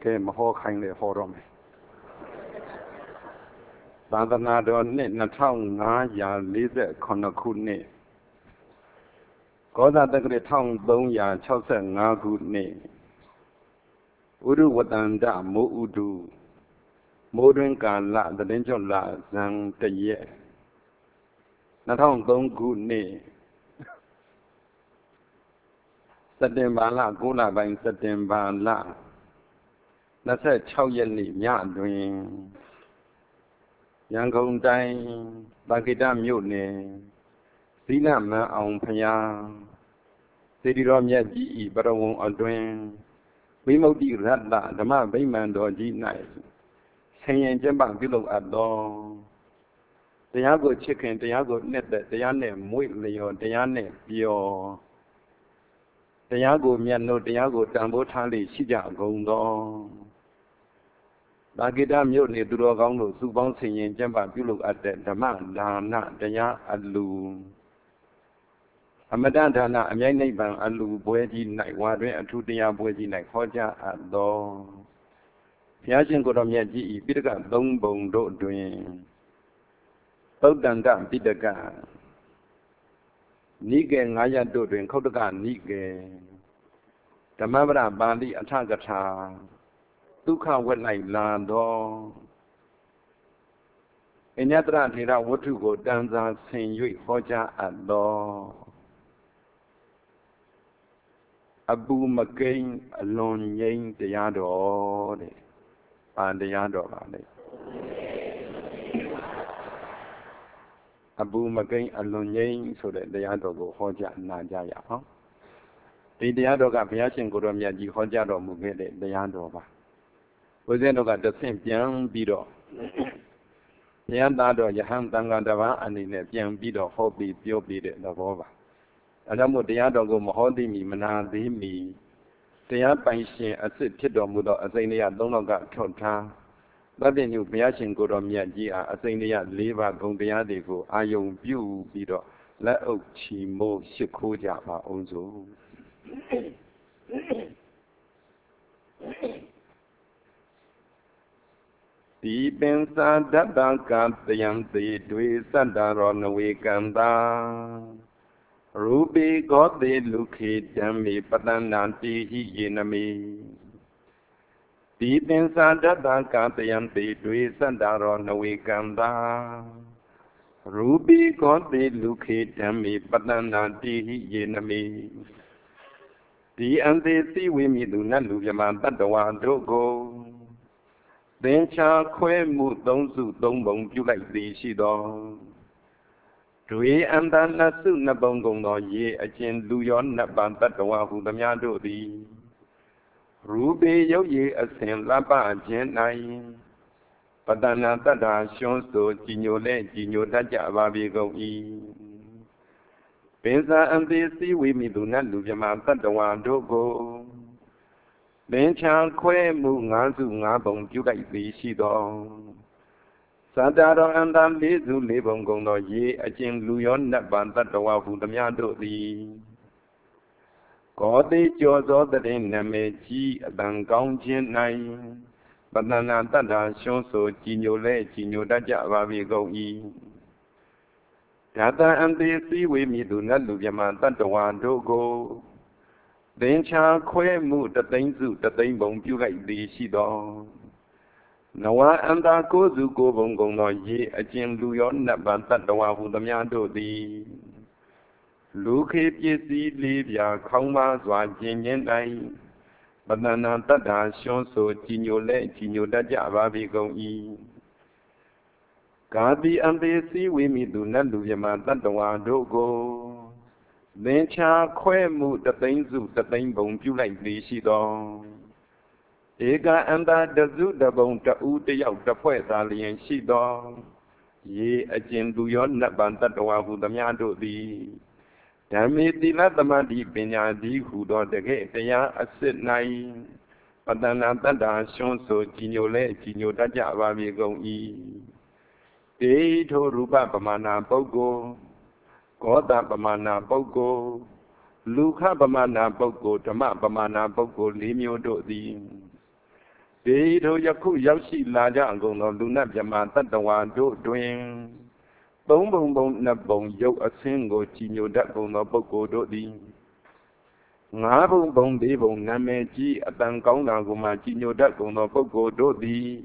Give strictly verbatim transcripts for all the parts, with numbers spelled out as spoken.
cái mà họ khanh để họ rồi bản thân là đó nên là thong ngã ya lý sẽ còn là khu nè có ra tới cái thong đông ya cháu sẽ ngã khu nè udu vatan đã mô udu mô đương cả lạ đã đến cho lạ rằng tệ yệ là thong đông khu nè sạch đêm bà lạ cố là bánh sạch đêm bà lạ là sẽ cháu yên lì nhạ đuôi yang không tay bà kỳ đam nhụ nè xí nạm mà ông phá ya xí đi rõm nhẹ dĩ bà rõm ông ở đuên bí mẫu đi rát lạဓမ္မ vĩ màn đồ dĩ này sinh yên chân bằng bí lục ạt đoတရားကိုချစ်ခင်တရားကိုနှစ်သက်တရားနဲ့မွေ့လျော်တရားနဲ့ပျော်တရားကိုမြတ်လို့တရားကိုတန်ဖိုးထားလိရှိကြကုန်သောဘာဂိတမြို့နေသူတော်ကောင်းတို့စုပေါင်းဆင်ရင်ကျင့်ပပြုလုပ်အပ်တဲ့ဓမ္မဒါနတရားအလူအမတဒါနအမြိုက်နိဗ္ဗာန်အလူပွဲကြီး၌ဝါတွင်အထူးတရားပွဲကြီး၌ခေါ်ကြအပ်သောဘုရားရှင်ကိုယ်တော်မြတ်ကြီးဤပိဋကသုံးပုံတို့တွင်သုတ်တန္တပိဋကနိကေငါးရပ်တို့တွင်ခုတ်တကနိကေဓမ္မပဒပါဠိအထကထာဒုက္ခဝက်လိုက်လာသောအညတရထေရဝတ္ထုကိုတန်စာဆင်၍ဟောကြားအပ်သောအပူမကိန်းအလွန်ငြိမ်းတရားတော်တဲ့။ဘာတရားတော်ပါလဲ။အပူမကိန်းအလွန်ငြိမ်းဆိုတဲ့တရားတော်ကိုဟောကြားနာကြားရအောင်။ဒီတရားတော်ကဘုရားရှင်ကိုယ်တော်မြတ်ကြီးဟောကြားတော်မူခဲ့တဲ့တရားတော်ပါ။ဘုရားတော်ကတဆင့်ပြန်ပြီးတော့ဘုရားသားတော်ယဟန်တန်ခါတစ်ပါးအနေနဲ့ပြန်ပြီးတော့ဟောပြီးပြောပြီးတဲ့သဘောပါ။အဲဒါမို့တရားတော်ကိုမဟောသိမီမနာသေးမီတရားပိုင်ရှင်အစ်စ်ဖြစ်တော်မူသောအစိမ့်တရားသုံးတော်ကထောက်ထားသဗ္ဗညုဘုရားရှင်ကိုယ်တော်မြတ်ကြီးအားအစိမ့်တရားလေးပါးဂုဏ်တရားတွေကိုအာယုံပြုပြီးတော့လက်အုပ်ချီမိုးရှ िख ိုးကြပါအောင်စို့ဒီပင်စာတတ္တကတယံတိတွေစတ္တရောနဝေကံတာရူပိကောတိလူခေဓမ္မေပတန္တံတိဟိယေနမေဒီပင်စာတတ္တကတယံတိတွေစတ္တရောနဝေကံတာရူပိကောတိလူခေဓမ္မေပတန္တံတိဟိယေနမေဒီအန္တိသိဝိမိတုနတ်လူမြမတတ္တဝါတို့ကိုသင်္ချာခွဲမှုသုံးစုသုံးပုံပြုလိုက်သည်ရှိသောတွေအန္တနစုနှစ်ပုံကုန်သောရေအကျဉ်လူရောနတ်ပံတတ္တဝါဟုသမျှတို့သည်ရူပေရုပ်ရည်အစဉ်လပ္ပခြင်း၌ပတ္တနာတတ္တာရှွန်းဆိုကြည်ညိုလဲကြည်ညိုတတ်ကြပါပေကုန်၏ပင်စာအန္တိစီဝိမိတုနတ်လူမြမတတ္တဝါတို့ကိုသင်္ချာခွဲမှုငါးစုငါးပုံပြုလိုက်သည်ရှိသောသတ္တရောအန္တလေးစုလေးပုံကုန်သောရေအကျဉ်လူရောနတ်ပံတတ္တဝါဟုသမျှတို့သည်ကောတိကျော်သောတည်းနမေကြီးအတန်ကောင်းခြင်း၌ပတ္တနာတတ္တာရှုံးဆိုကြည်ညိုလဲကြည်ညိုတတ်ကြပါပေကုန်၏ဓာတံအန္တိစီဝေမိတုနတ်လူမြမတတ္တဝါတို့ကိုသင်္ချာခွဲမှုတသိန်းစုတသိန်းပုံပြုလိုက်သည်ရှိသောနဝအန္တာကိုစုကိုပုံကုန်သောရေအကျဉ်လူရောနတ်ပံတတ္တဝါဟုသမျှတို့သည်လူခေပစ္စည်းလေးပြာခေါင်းပါစွာကျင်ခြင်း၌ပတ္တနာတတ္တာရှွန်းဆိုကြည်ညိုလဲကြည်ညိုတတ်ကြပါပေကုန်၏ကာတိအန္တေစီဝိမိတုနတ်လူမြမတတ္တဝါတို့ကိုသင်္ချာခွဲမှုတသိန်းစုတသိန်းပုံပြုလိုက်သည်ရှိသောဧကအန္တတစုတပုံတဦးတယောက်တစ်ဖွဲ့သာလျင်ရှိသောရေအကျဉ်သူရောနတ်ပံတတ္တဝါဟုသမျှတို့သည်ဓမ္မေတိလသမတိပညာသည်ဟုသောတကယ်တရားအစစ်၌ပတ္တနာတတ္တာရှွန်းဆိုကြည်ညိုလဲကြည်ညိုတတ်ကြပါပေကုန်၏တေထိုရူပပမာဏပုဂ္ဂိုလ်ကောတပမာဏပုဂ္ဂိုလ်လူခပမာဏပုဂ္ဂိုလ်ဓမ္မပမာဏပုဂ္ဂိုလ်လေးမျိုးတို့သည် Để thôi giặc khu giáo sĩ là ra gồm nó lưu nạp mà tất tòa đô tuyên. Bông bông bông nạp bông dâu ở xin ngồi chi nhiều đất gồm nó bốc cổ đô đi. Ngã bông bông đi bông nà mê chi ở tăng cống nào gồm mà chi nhiều đất gồm nó bốc cổ đô đi.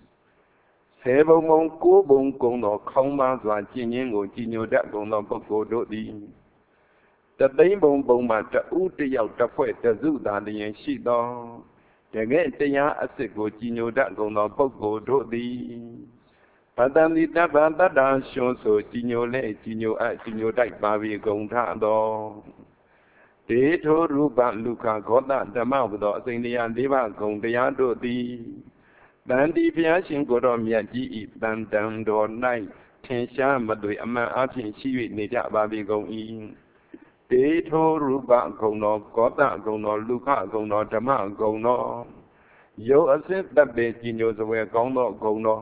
Thế bông bông cố bông gồm nó không mà doa chi nhiên ngồi chi nhiều đất gồm nó bốc cổ đô đi. Tất đấy bông bông mà trả ưu trí dạo trả phơi trả dụ đà đi những sĩ đó. Để nghe tế nhá ở sự của chi nhiều đất gồm nó bốc cổ đô đi. Bà tâm đi ta bà ta đà xuống số chi nhiều lệ chi nhiều ai chi nhiều đại bà vì gồm thả đó. Thế thô rú bạn lưu khả có tạ đà mạo của đó sinh đi ăn đi bà gồm tế nhá đô đi. Đàn đi phía sinh của đó miệng chí ý tàn tàn đồ này. Thiên xa mà đuổi âm á thiên sĩ vị nê chạ bà vì gồm ý. Thế thô rú bạn gồm nó có tạ gồm nó lưu khả gồm nó đà mạo gồm nó. Dẫu ở xếp đặc biệt chi nhiều rồi về gồm nó gồm nó.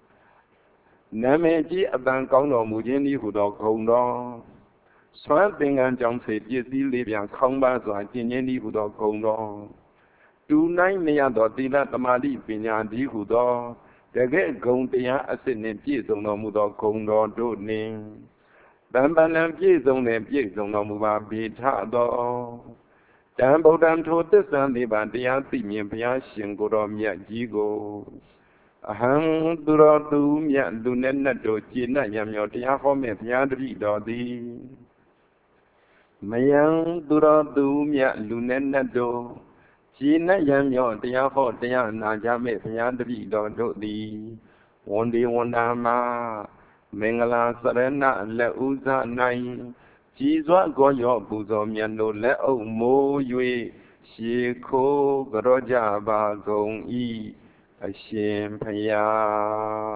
Nam mê chí ở tăngကောင်းတော်မူခြင်းဤဟူသောဂုဏ်တော်စွမ်းသင်္ကန်းကြောင့်စေပစ္စည်းလေးပြန်ခေါင်းပါစွာကျင့်ခြင်းဤဟူသောဂုဏ်တော်တူနိုင်နေရသောသီလသမာဓိပညာဤဟူသောတကယ်ဂုဏ်တရားအစစ်နှင့်ပြည့်စုံတော်မူသောဂုဏ်တော်တို့နှင့်တန်ပန်လံပြည့်စုံနှင့်ပြည့်စုံတော်မူပါပေထသောတံဗုဒ္ဓံထိုသစ္စာလေးပါးတရားသိမြင်ဘုရားရှင်ကိုယ်တော်မြတ်ကြီးကိုအဟံသူတော်သူမြတ်လူနဲ့နတ်တို့ကျေနပ်ရမြော်တရားဟောမဲ့ဘုရားတပည့်တော်သည်မယံသူတော်သူမြတ်လူနဲ့နတ်တို့ကျေနပ်ရမြော်တရားဟောတရားနာကြမဲ့ဘုရားတပည့်တော်တို့သည်ဝန်ဒီဝန်တာမှာမင်္ဂလာစရဏလက်ဥဇ၌ကြည်စွာကောရောပူဇော်မြတ်တို့လက်အုပ်မိုး၍ရှေခိုးကြောကြပါကုန်၏အရှင်ဘုရား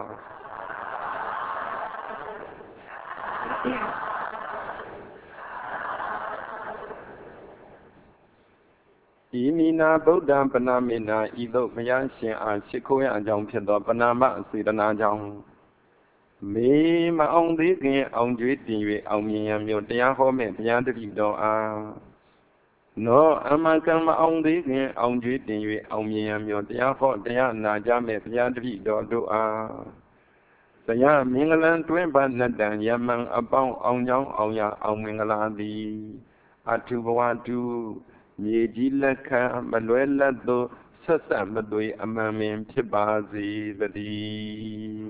ဤမိနာဗုဒ္ဓံပနာမေနာဤသို့ဘုရားရှင်အားရှိခိုးရအကြောင်းဖြစ်သောပနာမစေတနာကြောင့်မေမအောင်သေးခင်အောင်ကျွေးတင်၍အောင်မြင်ရမျိုးတရားဟောမဲ့ဘုရားတပည့်တော်အားနောအမကံမအောင်သေးခင်အောင်ကျွေးတင်၍အောင်မြင်ရမျိုးတရားဟောတရားနာကြမဲ့ဘုရားတပည့်တော်တို့အားတရားမင်္ဂလံတွင်ပါနတ္တံယမံအပေါင်းအောင်ကြောင်းအောင်ရအောင်မင်္ဂလာသည်အထုဘဝတုမြေကြီးလက်ခံမလွဲလက်သို့ဆက်ဆက်မသွေအမှန်ပင်ဖြစ်ပါစေတည်း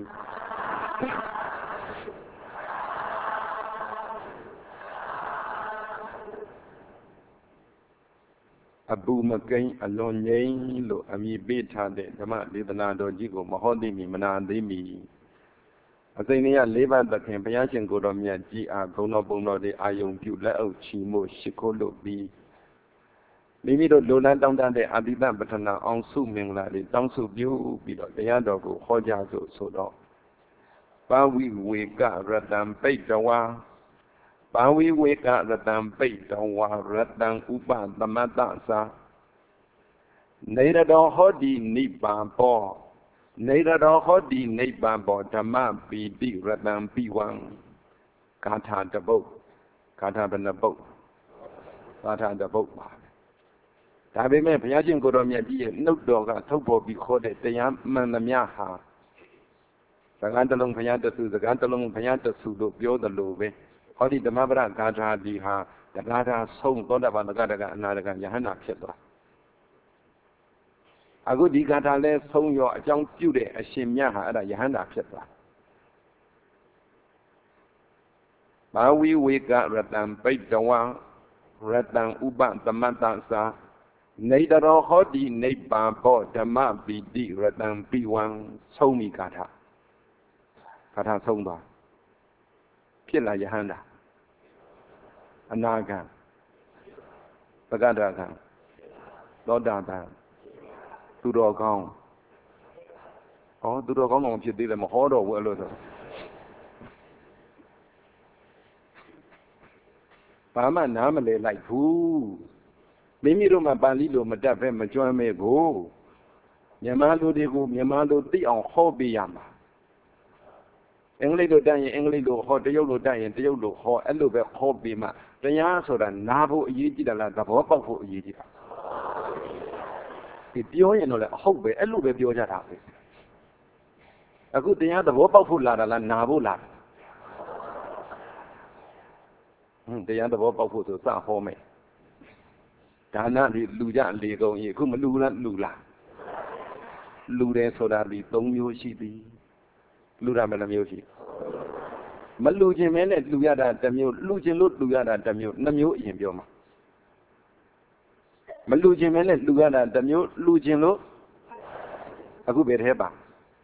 အပူမကိန်းအလွန်ငိမ့်လို့အမည်ပေးထားတဲ့ဓမ္မဒေသနာတော်ကြီးကိုမဟောသိမီမနာသိမီအစိမ့်ရလေးပါးသခင်ဘုရားရှင်ကိုယ်တော်မြတ်ကြီးအားဂုဏ်တော်ပုံတော်တွေအာယုံပြုလက်အုပ်ချီမို့ရှိခိုးလို့ပြီးမိမိတို့လိုလားတောင်းတတဲ့အဘိဓမ္ပထနာအောင်စုမင်္ဂလာတွေတောင်းစုပြုပြီးတော့တရားတော်ကိုဟောကြားဆိုဆိုတော့ပါဝိဝေကရတံပိတဝါပါဝိဝေကရတံပိတဝါရတံဥပသမတ္တသာနေရတော်ဟောဒီနိဗ္ဗာန်ပေါ်နေရတော်ဟောဒီနိဗ္ဗာန်ပေါ်ဓမ္မပီတိရတံပိဝံဂါထာတပုတ်ဂါထာဘယ်နှပုတ်ဂါထာတပုတ်ပါဒါပေမဲ့ဘုရားရှင်ကိုယ်တော်မြတ်ကြီးရဲ့နှုတ်တော်ကထုတ်ပေါ်ပြီးခေါ်တဲ့တရားမှန်သမျှဟာစကားတစ်လုံးဘုရားတဆူစကားတစ်လုံးဘုရားတဆူလို့ပြောတယ်လို့ပဲဟောဒီဓမ္မပဒဂါထာဒီဟာတဂါထာဆုံးသောတာပန်တဂတကအနာတကယဟန္တာဖြစ်သွားအခုဒီဂါထာလဲဆုံးရောအကြောင်းပြုတဲ့အရှင်မြတ်ဟာအဲ့ဒါယဟန္တာဖြစ်သွားဘာဝိဝေကရတံပိတဝံရတံဥပသမတ္တသာနေတရောဟောဒီနိဗ္ဗာန်ဘောဓမ္မပီတိရတံပိဝံဆုံးမိဂါထာဂါထာဆုံးသွားဖြစ်လာယဟန္တာအနာဂံပဂဒဂံသောတာပန်သူတော်ကောင်းဩသူတော်ကောင်းတော့ဖြစ်သေးတယ်မဟောတော့ဘူးအဲ့လိုဆိုဘာမှနားမလည်လိုက်ဘူးမိမိတို့မှပါဠိလိုမတတ်ပဲမကျွမ်းမဲ့ကိုမြန်မာလူတွေကိုမြန်မာလူသိအောင်ဟောပေးရမှာအင်္ဂလိပ်လိုတတ်ရင်အင်္ဂလိပ်လိုဟောတရုတ်လိုတတ်ရင်တရုတ်လိုဟောအဲ့လိုပဲဟောပေးမှတရားဆိုတာနားဖို့အရေးကြီးတယ်လားသဘောပေါက်ဖို့အရေးကြီးတာဒီပြောရင်တော့လေအဟုတ်ပဲအဲ့လိုပဲပြောကြတာပဲအခုတရားသဘောပေါက်ဖို့လာတာလားနာဖို့လာတာဟွန်းတရားသဘောပေါက်ဖို့ဆိုစဟောမယ်ဒါနဒီလူကြလေကုန်ကြီးအခုမလူလားလူလားလူတယ်ဆိုတာဒီ၃မျိုးရှိသည်လူတာဘယ်နှမျိုးရှိမလူခြင်းမဲနဲ့လူရတာတစ်မျိုးလူခြင်းလို့လူရတာတစ်မျိုးနှမျိုးအရင်ပြောမှာမလူခြင်းမဲနဲ့လူရတာတစ်မျိုးလူခြင်းလို့အခုဘယ်ထဲပါ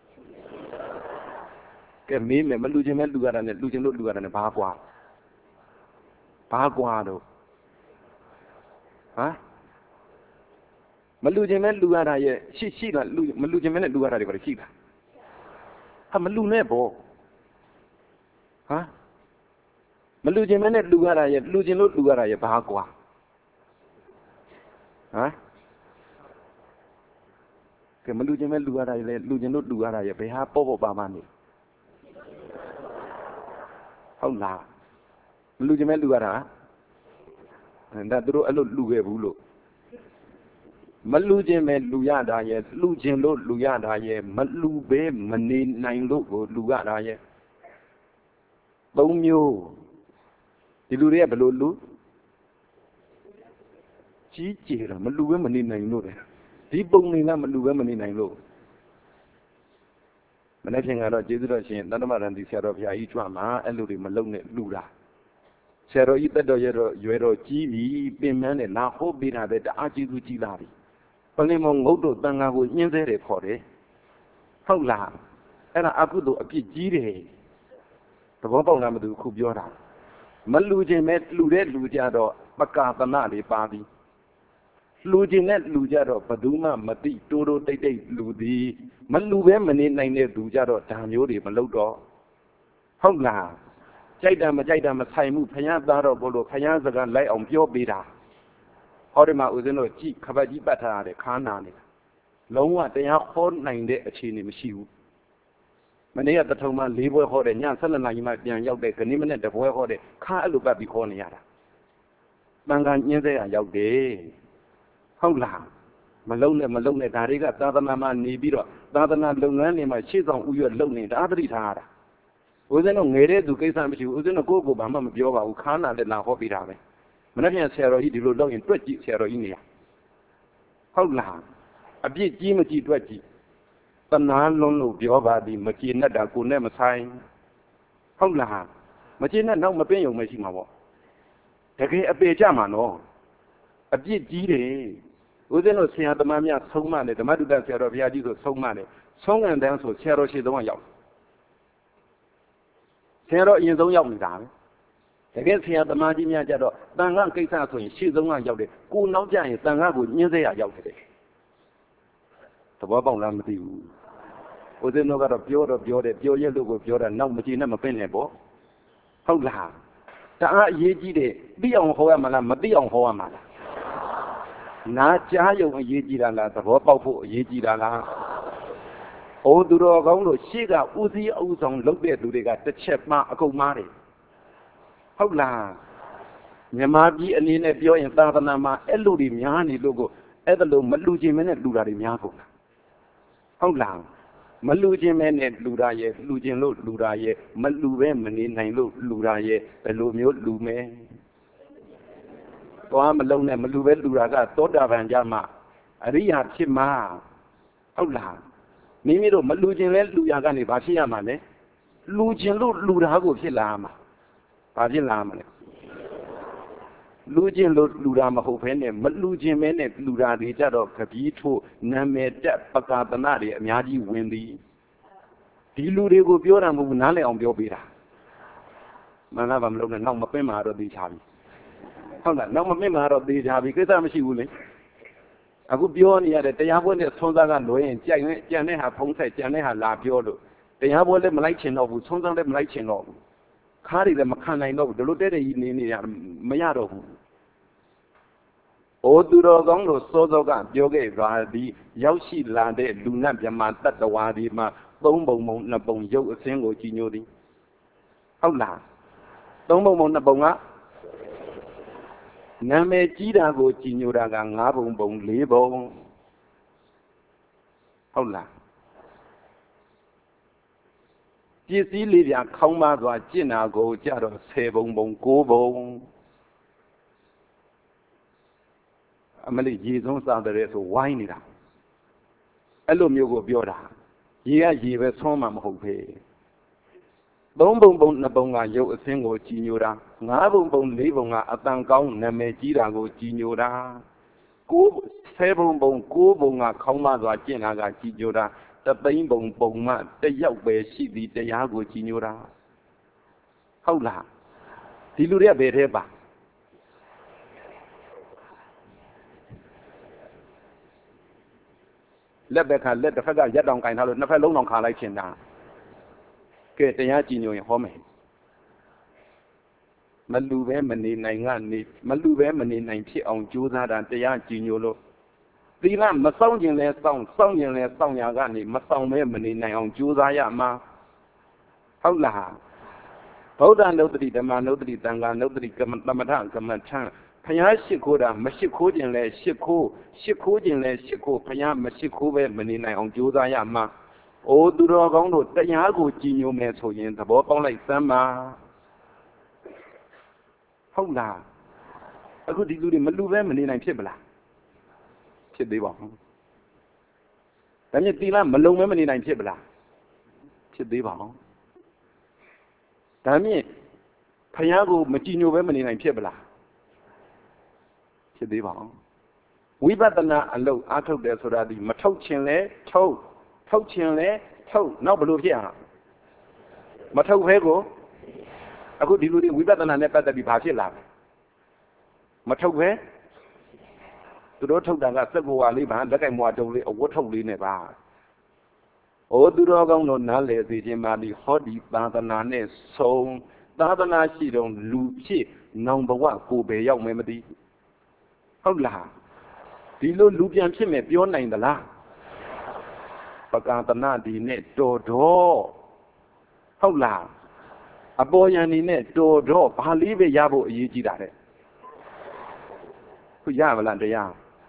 ကဲမေးမယ်မလူခြင်းမဲလူရတာနဲ့လူခြင်းလို့လူရတာနဲ့ဘာကွာဘာကွာတော့ဟမ်မလူခြင်းမဲလူရတာရဲ့ရှိရှိလားလူမလူခြင်းမဲနဲ့လူရတာတွေဘာရှိလားဟာမလူနဲ့ပေါ့ဟမ်မလူခြင်းမဲနဲ့လူရတာရဲ့လူခြင်းလို့လူရတာရဲ့ဘာကွာဟမ်ကဲမလူခြင်းမဲလူရတာရဲ့လူခြင်းလို့လူရတာရဲ့ဘယ်ဟာပေါ့ပေါ့ပါပါနေဟုတ်လားမလူခြင်းမဲလူရတာဒါသူတို့အဲ့လိုလူခဲ့ဘူးလို့မလူခြင်းပဲလူရတာရဲ့လူခြင်းလို့လူရတာရဲ့မလူပဲမနေနိုင်လို့ကိုလူရတာရဲ့သုံးမျိုးဒီလူတွေကဘယ်လိုလူကြီးကျယ်တော့မလူပဲမနေနိုင်လို့တယ်ဒီပုံနေလားမလူပဲမနေနိုင်လို့မနေ့ကကတော့ကျေးဇူးတော်ရှင်တဏ္ဍမရန်ဒီဆရာတော်ဘုရားကြီးကြွမှာအဲ့လိုတွေမလုံနဲ့လူတာဆရာတော်ကြီးတက်တော်ရတော့ရွယ်တော်ကြီးပြီပင်မန်းနဲ့လာဟောပေးတာပဲတအားကျေးဇူးကြီးလာပြီပလင်မောင်ငုတ်တို့တန်ဃာကိုညှင်းဆဲတယ်ခေါ်တယ်ဟုတ်လားအဲ့ဒါအကုသို့အပြစ်ကြီးတယ်သဘောပေါက်လားမသူခုပြောတာမလူခြင်းမဲ့လူတဲ့လူကြတော့ပကာသနာတွေပါပြီလူခြင်းနဲ့လူကြတော့ဘယ်သူမှမသိတိုးတိုးတိတ်တိတ်လူသည်မလူပဲမနေနိုင်တဲ့သူကြတော့ဓာမျိုးတွေမလုပ်တော့ဟုတ်လားကြိုက်တာမကြိုက်တာမဆိုင်မှုဖယားသားတော့ဘလို့ဖယားစကားလိုက်အောင်ပြောပေးတာဟောဒီမှာဦးဇင်းတို့ကြည့်ခပတ်ကြီးပတ်ထားရတယ်ခါနာနေတာလုံးဝတရားဟောနိုင်တဲ့အခြေအနေမရှိဘူးမနေ့ကတထုံမှ၄ဘွဲဟောတယ်ည၁၂နာရီမှပြန်ရောက်တယ်ခဏိမနဲ့တဘွဲဟောတယ်ခါအဲ့လိုပတ်ပြီးဟောနေရတာတန်ခါညင်းသေးရရောက်တယ်ဟုတ်လားမလုံနဲ့မလုံနဲ့ဒါတွေကသာသနာမှာနေပြီးတော့သာသနာလုပ်ငန်းတွေမှာရှေ့ဆောင်ဥရွက်လုပ်နေတာအသတိထားရတာဦးဇင်းတို့ငယ်တဲ့သူကိစ္စမရှိဘူးဦးဇင်းတို့ကိုယ့်ကိုယ်ဘာမှမပြောပါဘူးခါနာလည်းလာဟောပေးတာပဲမနေ့ကဆရာတော်ကြီးဒီလိုလုပ်ရင်တွက်ကြည့်ဆရာတော်ကြီးနေရဟုတ်လားအပြစ်ကြီးမကြည့်တွက်ကြည့်တနာလုံးလို့ပြောပါသည်မကျေနပ်တာကိုနဲ့မဆိုင်ဟုတ်လားမကျေနပ်တော့မပင်းယုံမရှိမှာပေါ့တကယ်အပေကြမှာနော်အပြစ်ကြီးတယ်ဦးဇင်းတို့ဆရာသမားများဆုံးမတယ်ဓမ္မတုတ္တဆရာတော်ဘုရားကြီးဆိုဆုံးမတယ်ဆုံးငံတန်းဆိုဆရာတော်ရှေ့ဆုံးကရောက်ဆရာတော်အရင်ဆုံးရောက်နေတာပဲတကယ်ဆရာသမားကြီးများကြတော့တန်ခါကိစ္စဆိုရင်ရှေ့ဆုံးကရောက်တယ်ကိုနောက်ကြရင်တန်ခါကိုညှင်းစေရရောက်တယ်သဘောပေါက်လားမသိဘူးဦးဇင်းတို့ကတော့ပြောတော့ပြောတယ်ပြောရက်လို့ကိုပြောတာနောက်မကြည့်နဲ့မပင့်နဲ့ပေါ့ဟုတ်လားတအားအရေးကြီးတယ်သိအောင်ဟောရမှာလားမသိအောင်ဟောရမှာလားနာကြားယုံအရေးကြီးတာလားသဘောပေါက်ဖို့အရေးကြီးတာလားအိုးသူတော်ကောင်းတို့ရှေ့ကဦးစီးအုပ်ဆောင်လုပ်တဲ့လူတွေကတစ်ချက်မှအကုန်မားတယ်ဟုတ်လားမြမကြီးအနေနဲ့ပြောရင်သာသနာမှာအဲ့လိုတွေများနေလို့ကိုအဲ့ဒါလို့မလူခြင်းမဲနဲ့လူတာတွေများကုန်လားဟုတ်လားမလူခြင်းမဲနဲ့လူတာရဲ့လူခြင်းလို့လူတာရဲ့မလူပဲမနေနိုင်လို့လူတာရဲ့ဘယ်လိုမျိုးလူမဲသွားမလုံးနဲ့မလူပဲလူတာကသောတာပန်ကြမှာအရိယာဖြစ်မှာဟုတ်လားမိမိတို့မလူခြင်းလဲလူရကနေဘာဖြစ်ရမှာလဲလူခြင်းလို့လူတာကိုဖြစ်လာမှာဘာဖြစ်လာမှာလဲလူချင်းလို့လူတာမဟုတ်ဘဲနဲ့မလူချင်းပဲနဲ့လူတာတွေကြတော့ခပီးထို့နာမည်တက်ပကာသနာတွေအများကြီးဝင်သည်ဒီလူတွေကိုပြောတာမဟုတ်ဘူးနားလည်အောင်ပြောပေးတာမှန်လားဗမလို့နဲ့နောက်မပင်းမှာတော့သိချပြီဟုတ်လားနောက်မပင်းမှာတော့သိချပြီကိစ္စမရှိဘူးလေအခုပြောနေရတဲ့တရားပွဲနဲ့သုံးစားကလွယ်ရင်ကြိုက်ရင်ကြံတဲ့ဟာဖုံးဆက်ကြံတဲ့ဟာလာပြောလို့တရားပွဲလည်းမလိုက်ချင်တော့ဘူးသုံးစားလည်းမလိုက်ချင်တော့ဘူးခါးတွေလည်းမခံနိုင်တော့ဘူးဒီလိုတဲ့တဲ့ကြီးနေနေရမရတော့ဘူးအိုသူတော်ကောင်းတို့စောစောကပြောခဲ့ပါသည်ရောက်ရှိလာတဲ့လူနတ်မြမတတ္တဝါဒီမှာသုံးပုံပုံနှစ်ပုံရုပ်အစင်းကိုကြည်ညိုသည်ဟုတ်လားသုံးပုံပုံနှစ်ပုံကနာမည်ကြီးတာကိုကြည်ညိုတာကငါးပုံပုံလေးပုံဟုတ်လားပစ္စည်းလေးပြခေါင်းပါသွားကျင့်တာကိုကြတော့ဆယ်ဘုံဘုံကိုးဘုံအမလေးရေဆုံးစားတဲ့ဆိုဝိုင်းနေတာအဲ့လိုမျိုးကိုပြောတာရေကရေပဲဆွမ်းမှမဟုတ်ပဲသုံးဘုံဘုံနှစ်ဘုံကရုပ်အစင်းကိုကြည်ညိုတာငါးဘုံဘုံလေးဘုံကအတန်ကောင်းနာမည်ကြီးတာကိုကြည်ညိုတာကိုးဆယ်ဘုံဘုံကိုးဘုံကခေါင်းမသွားကျင့်တာကကြည်ညိုတာတသိန်းဘုံဘုံမှတယောက်ပဲရှိသည်တရားကိုကြည်ညိုတာဟုတ်လားဒီလူတွေကဘယ်ထဲပါလက်ဘက်ကလက်တစ်ဖက်ကရက်တောင်ကင်ထားလို့နှစ်ဖက်လုံးတောင်ခါလိုက်ချင်တာကဲတရားကြည်ညိုရင်ဟောမယ်မလူပဲမနေနိုင်ကနေမလူပဲမနေနိုင်ဖြစ်အောင်ကြိုးစားတာတရားကြည်ညိုလို့သီလမဆောင်ခြင်းလဲစောင့်စောင့်ခြင်းလဲစောင့်ရကနေမဆောင်ပဲမနေနိုင်အောင်ကြိုးစားရမှာဟုတ်လားဗုဒ္ဓနုတ္တိဓမ္မနုတ္တိသံဃာနုတ္တိကမ္မသမထကမ္မထံဘုရားရှိခိုးတာမရှိခိုးခြင်းလဲရှိခိုးရှိခိုးခြင်းလဲရှိခိုးဘုရားမရှိခိုးပဲမနေနိုင်အောင်ကြိုးစားရမှာအိုသူတော်ကောင်းတို့တရားကိုကြည်ညိုမယ်ဆိုရင်သဘောပေါက်လိုက်စမ်းပါဟုတ်လားအခုဒီလူတွေမလူပဲမနေနိုင်ဖြစ်ပလားဖြစ်သေးပါဘူးဒါမြင့်သီလမလုံမဲမနေနိုင်ဖြစ်ပလားဖြစ်သေးပါဘူးဒါမြင့်ဘုရားကိုမကြည်ညိုပဲမနေနိုင်ဖြစ်ပလားဖြစ်သေးပါဘူးဝိပဿနာအလုပ်အားထုတ်တယ်ဆိုတာဒီမထုတ်ခြင်းလဲထုတ်ထုတ်ခြင်းလဲထုတ်နောက်ဘယ်လိုဖြစ်အောင်မထုတ်ဖဲကိုအခုဒီလူတွေဝိပဿနာနဲ့ပတ်သက်ပြီးဘာဖြစ်လာလဲမထုတ်ဖဲသူတို့ထုတ်တာကစက်ဘဝလေးပါလက်ကိုက်မွားတုံးလေးအဝတ်ထုတ်လေးနဲ့ပါအိုသူတော်ကောင်းတို့နားလေစေခြင်းပါဒီဟောဒီသာသနာနဲ့ဆုံးသာသနာရှိတော့လူဖြစ်နောင်ဘဝကိုပဲရောက်မယ်မသိဟုတ်လားဒီလိုလူပြန်ဖြစ်မယ်ပြောနိုင်သလားပကသနာဒီနဲ့တော်တော်ဟုတ်လားအပေါ်ယံနေနဲ့တော်တော်ဘာလေးပဲရဖို့အရေးကြီးတာတဲ့ခုရမလားတရား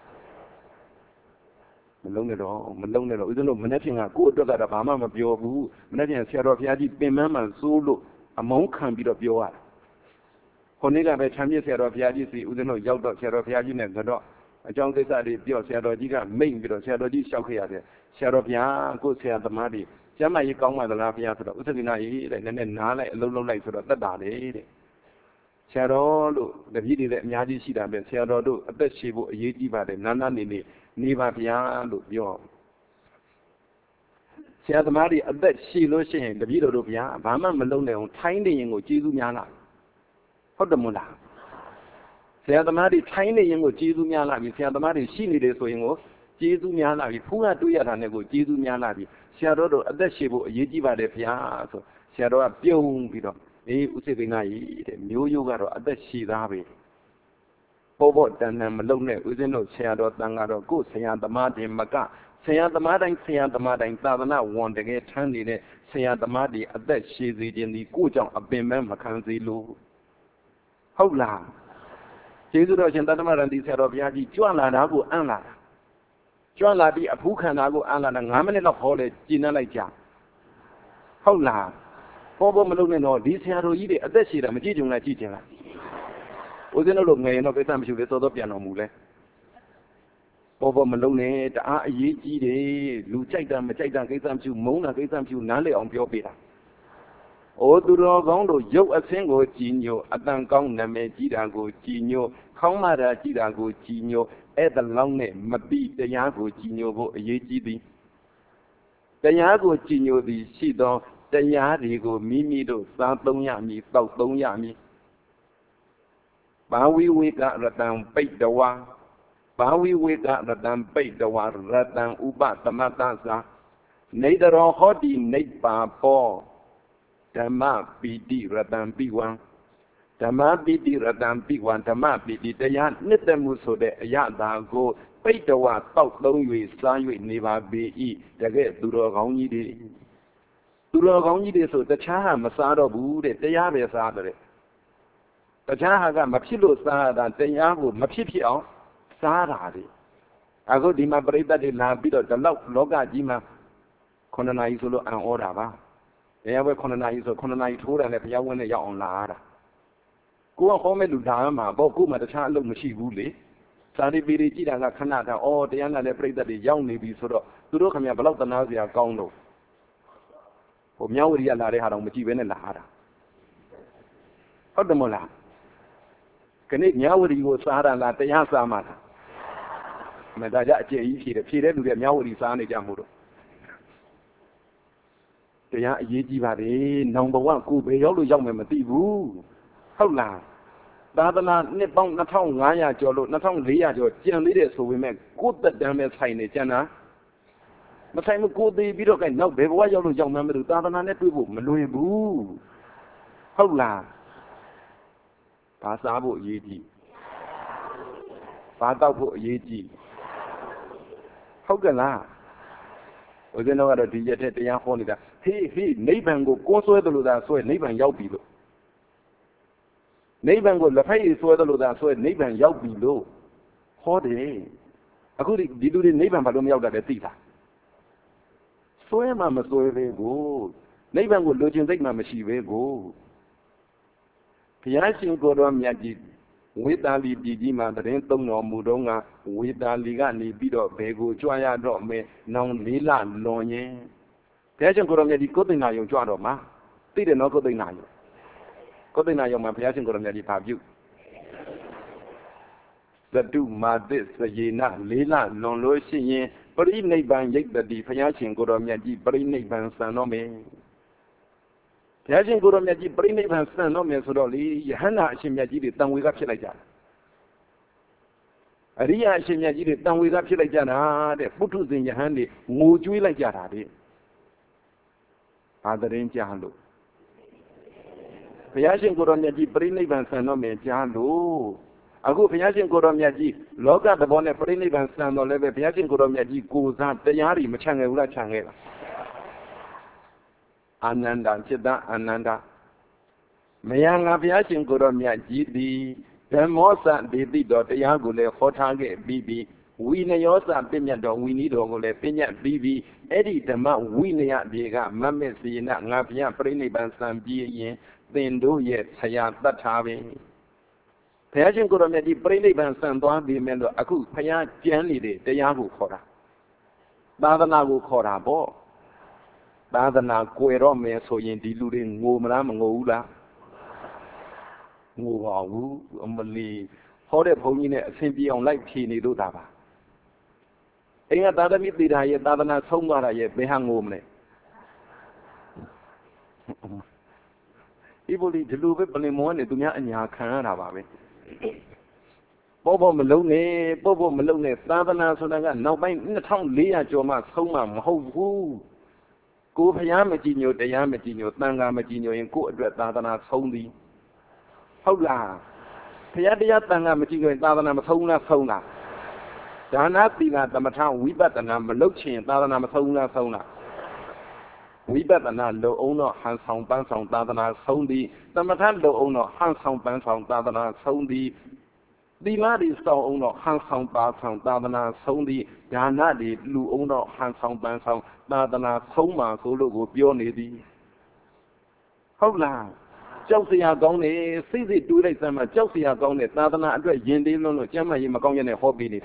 မလုံးနဲ့တော့မလုံးနဲ့တော့ဦးဇင်းတို့မနေ့ပြင်ကကိုယ့်အတွက်ကတော့ဘာမှမပြောဘူးမနေ့ပြင်ဆရာတော်ဘုရားကြီးပင်မမှန်စိုးလို့အမုန်းခံပြီးတော့ပြောရတယ်ခொနေ့ကပဲချမ်းမြေဆရာတော်ဘုရားကြီးစီဦးဇင်းတို့ရောက်တော့ဆရာတော်ဘုရားကြီးနဲ့ကတော့အကြောင်းကိစ္စတွေပြောဆရာတော်ကြီးကမိန့်ပြီးတော့ဆရာတော်ကြီးလျှောက်ခဲ့ရတယ်ဆရာတော်ဘုရားကိုဆရာသမားတွေကျမ်းမာရေးကောင်းမှသလားဘုရားဆိုတော့ဥစ္စကိနာကြီးတဲ့နည်းနည်းနားလိုက်အလုံးလုံးလိုက်ဆိုတော့တက်တာလေတဲ့ဆရာတော်လို့တပည့်တွေလည်းအများကြီးရှိတာပဲဆရာတော်တို့အသက်ရှည်ဖို့အရေးကြီးပါတယ်နာနာနေနေနေပါဗျာလို့ပြောဆရာသမားတွေအသက်ရှည်လို့ရှိရင်တပည့်တော်တို့ဗျာဘာမှမလုံးနိုင်အောင်ထိုင်းနေရင်ကိုကျေးဇူးများလားဟုတ်တယ်မို့လားဆရာသမားတွေထိုင်းနေရင်ကိုကျေးဇူးများလာပြီဆရာသမားတွေရှိနေတယ်ဆိုရင်ကိုကျေးဇူးများလာပြီဖူးကတွေးရတာနဲ့ကိုကျေးဇူးများလာပြီဆရာတော်တို့အသက်ရှည်ဖို့အရေးကြီးပါတယ်ဗျာဆိုဆရာတော်ကပြုံးပြီးတော့အေးဥစ္စကိနာကြီးတဲ့မျိုးရိုးကတော့အသက်ရှည်သားပဲပေါ်ပေါ်တန်တန်မလုံနဲ့ဦးဇင်းတို့ဆရာတော်တန်ကတော့ကိုယ်ဆရာသမားတွေမကဆရာသမားတိုင်းဆရာသမားတိုင်းသာသနာဝန်တကယ်ထမ်းနေတဲ့ဆရာသမားတွေအသက်ရှည်စေခြင်းဒီကိုကြောင့်အပင်မဲမခံစေလို့ဟုတ်လားကျေးဇူးတော်ရှင်တတ္တမရန်ဒီဆရာတော်ဘုရားကြီးကြွလာတာကိုအံ့လာတာကြွလာပြီးအဖူးခံတာကိုအံ့လာတာငါးမိနစ်လောက်ဟောလဲကျဉ်းနှံ့လိုက်ကြဟုတ်လားပေါ်ပေါ်မလုံနဲ့တော့ဒီဆရာတော်ကြီးတွေအသက်ရှည်တာမကြည့်ကြုံလားကြည့်ကြလားဦးဇင်းတို့လိုငယ်ရင်တော့ကိစ္စမရှိဘူးလေစောစောပြန်တော်မူလဲပေါ်ပေါ်မလုံးနဲ့တအားအရေးကြီးတယ်လူကြိုက်တာမကြိုက်တာကိစ္စမရှိဘူးမုန်းတာကိစ္စမရှိဘူးနားလည်အောင်ပြောပေးတာအိုသူတော်ကောင်းတို့ရုပ်အဆင်းကိုကြည်ညိုအတန်ကောင်းနာမည်ကြီးတာကိုကြည်ညိုခေါင်းမာတာကြည်တာကိုကြည်ညိုအဲ့ဒါလောက်နဲ့မပိတရားကိုကြည်ညိုဖို့အရေးကြီးသည်တရားကိုကြည်ညိုသည်ရှိသောတရားတွေကိုမိမိတို့စားသုံးရမည်တောက်သုံးရမည်ဘာဝိဝေကရတံပိတ္တဝါဘာဝိဝေကရတံပိတ္တဝါရတံဥပသမတ္တသာနေတရောဟောတိနိဗ္ဗာပောဓမ္မပိတိရတံပိဝံဓမ္မပိတိရတံပိဝံဓမ္မပိတိတရားနှစ်သက်မှုဆိုတဲ့အရာသာကိုပိတ္တဝါတောက်သုံး၍စား၍နေပါပေ၏တကယ်သူတော်ကောင်းကြီးတွေသူတော်ကောင်းကြီးတွေဆိုတခြားဟာမစားတော့ဘူးတဲ့တရားပဲစားတယ်တခြားဟာကမဖြစ်လို့စားတာတရားကိုမဖြစ်ဖြစ်အောင်စားတာလေ I go Dima Breda de La Bido, the Loga Jima Conana Isolo and Orava. They have a Conana Iso Conana tour and a Piawan on Lara. Go home to Dama, Bokuma the child of Mushi. Sadi Biri and Canada, or the Anna Breda de young Navy Soro, to look at me about the Nazia Gondo. For Miauria La Reha on Muji and Lahara. How the Mola? Can it Miauri was Sara La Tayasa Mata? Madaja, he the period with Miauri Sani Jamuro. The Yiji number one could be all young Matibu. How long? Dadana Nippon Natong Laya Jolo, Natong Lia, your Jan leaders who we make good the damage Haine Jana. But I'm a good day, Bido can know, baby, why you young member of Dadana Nepu, Malui Boo. How long? Pasabo Yiji. Fatabo Yiji. How can I? Was there no other digit at the young Honida? He, he, neighbor go, go so that so a neighbor and Yaubi. Neighbor go, the pay is so that so a neighbor and Yaubi low. How day? I could do the neighbor, but don't yell at the theater. So am I must go. Neighbor will look and take my machine will go. Piasin go on Yaji. With Ali Dijima, the Renton or Mudonga, with Aligani Bido, Bego, Joya Dome, non Lila, Loye. Piasin Goromedi Codinayo, Joadoma. Didn't know Codinayo. Codinayo, my Piasin Goromedi Pabu. The two Madis, the Yena, Lila, non Loshi, but in Naban Yek the Piasin Goromedi, Brin Naban Sanome. Piasin Goromedi, Brin Naban Sanome, Sodoli, Hana Shimyaji, done with Apsilaja. Aria Shimyaji, done with Apsilajana, the photos in your handy, Muju like Yaradi. Other in Jahalo. Piasin Goromedi, Brin Naban Sanome, Jahalo. I go Piasin Goromedi, Loga the Bonnet, Brin Naban Sanole, Piasin Goromedi goes out the Yari, Machanga Changela. Ananda, Chida, Ananda. Mayanga Piasin Goromia Gidi, then Mosa, Didi, Dot Yagule, Hotage, Bibi, Winayosa, Pinya, we need Ogole, Pinya, Bibi, Eddie, the Ma, Winia, Diga, Mamesina, Napia, Priniban, Sam, Bi, then do yet, Sayat, that having. Piasin Goromedi, Priniban, Sam, Don, the Mendo, Aku, Paya, Jenny, the Yagu Kora. Badanagu Kora, Bo. Badana, Querome, so in deluding Woman, Ngola. Woo, Umali, Hode Pony, Simpi on like Chini Dutaba. Ain't a dada meet the diet, Dadana, Songa, yet, Behang woman. People need to do it, but in morning to me and Yakan. Bobo Malone, Bobo Malone, Dadana, so that no by in the town, Leah Joma, Soma, Ho, Go Payamagino, the Yamagino, Tanga Magino, and go address Dadana, Soli. Hola. Piadia Tanga Magino, and Dadana, Sona, Sona. Dana Tina, the Matan, we bet and I'm Lochi, and Dadana, Sona, Sona. We bet and I'm low owner, Hans Hong Bans on Dadana, Sondi, the Matan low owner, Hans Hong Bans on Dadana, Sondi. The lady saw owner, Hans Hong Bans on Dadana, Sondi, Dana, the Lu owner, Hans Hong Bans on Dadana, Soma, so look, Bionidi. Hola. Chelsea are gone, see the two days, and Chelsea are gone, Dadana, Yendi, no, Gemma, in Macon, and Hobby.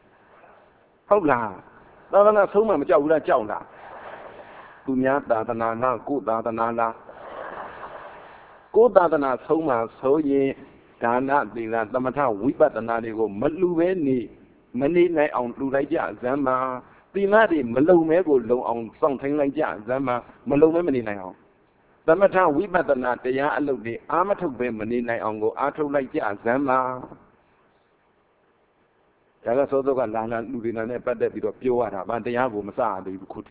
Hola. Dadana, Soma, Jaula, Jaula. Dunya, Dadana, good Dadana. Good Dadana, Soma, so ye. Dana, the Lamata, we but another go, Malueni, many night on Lulaja, Zama, the Nadi, Malomego, low on something like that, Zama, Malomeni now. The matter we but not the ya look the amateur women night on go out like that, Zama. Tagasoto Lana, Lubina, but the bit of pure, but the Yago Massa, the Kuti.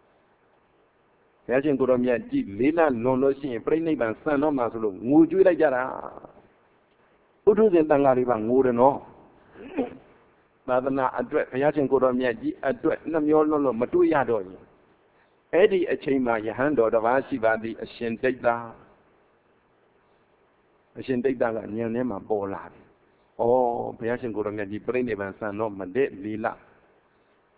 Yajin Goromia, Lila, no notion, Prinny, and San Omaslo, would you like that? Who do the Tangariban would know? Rather not address Yajin Goromia, address Namyolo, Matuyado. Eddie a chamber, your hand or the Vasiba, a shin take down. A shin take down near Nema Bola. Oh, Piasin Goromia, the brain events are not my dead Lila.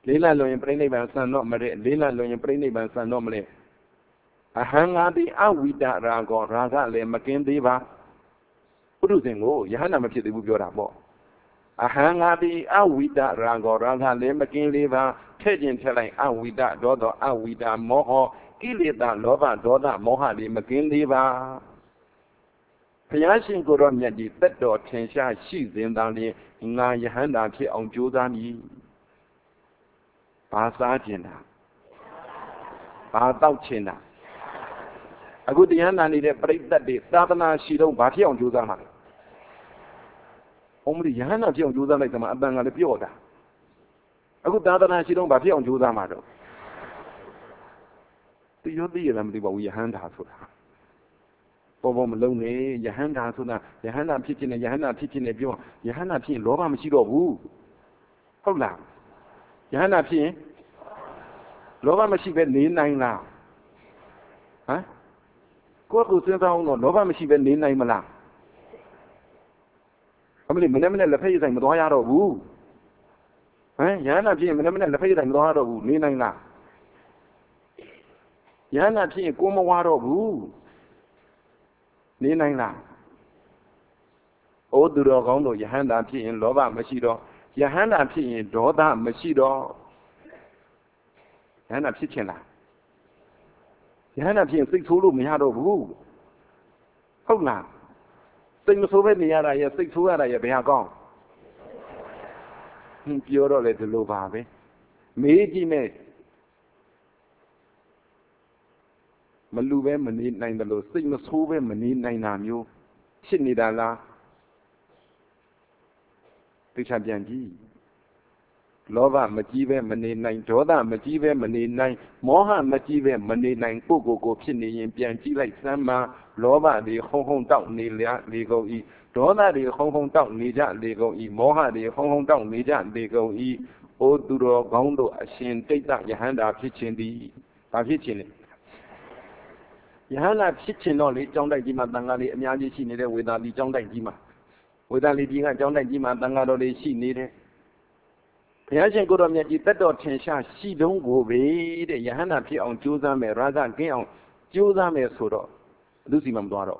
Lila Loyan Preniban San not Mare, Lila Loyan Preniban San Nomale. A hanga the Awida Rago, Raga Le Makindiva. Uduzingo, Yana Maki the Bubiorabo. A hanga the Awida Rago, Raga Le Makindiva, Tejin telling Awida, Dodo, Awida, Moho, Gilida, Lova, Doda, Moha, the Makindiva. Piashin Gorom Yadi, that door, Tensha, she's in down the Nga Yahanda on Judani. Pasa Jina Pasa China. A good Yana need a break that day, Satana, she don't party on Judama. Only Yana on Judah like the Abang and the Pioda. A good Dana, she don't party on Judama. Do you deal them what we hand her to her? For lonely, Yahanda Suna, Yahana teaching and Yahana teaching a view, Yahana teaching Lobam Shido Woo. Hold on. Yahana teaching Lobam Shiba nine now. Huh? Go to Santa no Lobam Shiba nine Mala. How many Menemina La Pay and Madoyaro Woo? Eh? Yana teaching Menemina La Pay and Madoyaro Woo, nine now. Yana teaching Gomawaro Woo. Ní nay nào ô từ đó con đồ Yahan đã thi in lỗ bạn mà xí đó Yahan đã thi in đó đã mà xí đó Yahan đã thi chuyện nào Yahan đã thi in sinh số lúc mình ha đồ vũ không nào sinh số với mình ra đây sinh số ra đây bây giờ conပြောđó là từ lâu vào đấy mấy gì này mà lưu về mình nhìn này là đồ sinh nó số về mình nhìn này làm như xin đi đàn là tôi chạm chạm gì lo vào mà chi về mình nhìn này chỗ ta mà chi về mình nhìn này mỏ ha mà chi về mình nhìn này cô cô cô xin đi nhìn biển chi lại xem mà lo vào thì không không trọng đi lẽ đi câu y đó là thì không không trọng đi chạm đi câu y mỏ ha thì không không trọng đi chạm đi câu y ô tu đó gắng độ xin tây ta nhà hắn đã thiết chiến đi đã thiết chiến Yana pitching all the John Dajima Dangali, Miyaji, she needed without the John Dajima. Without leading a John Dajima Dangado, she needed. Piajan go on Yaji, that door Tensha, she don't go away. The Yana P on Josame, rather Gaon, Josame Sodo, Lucy Mamdoro.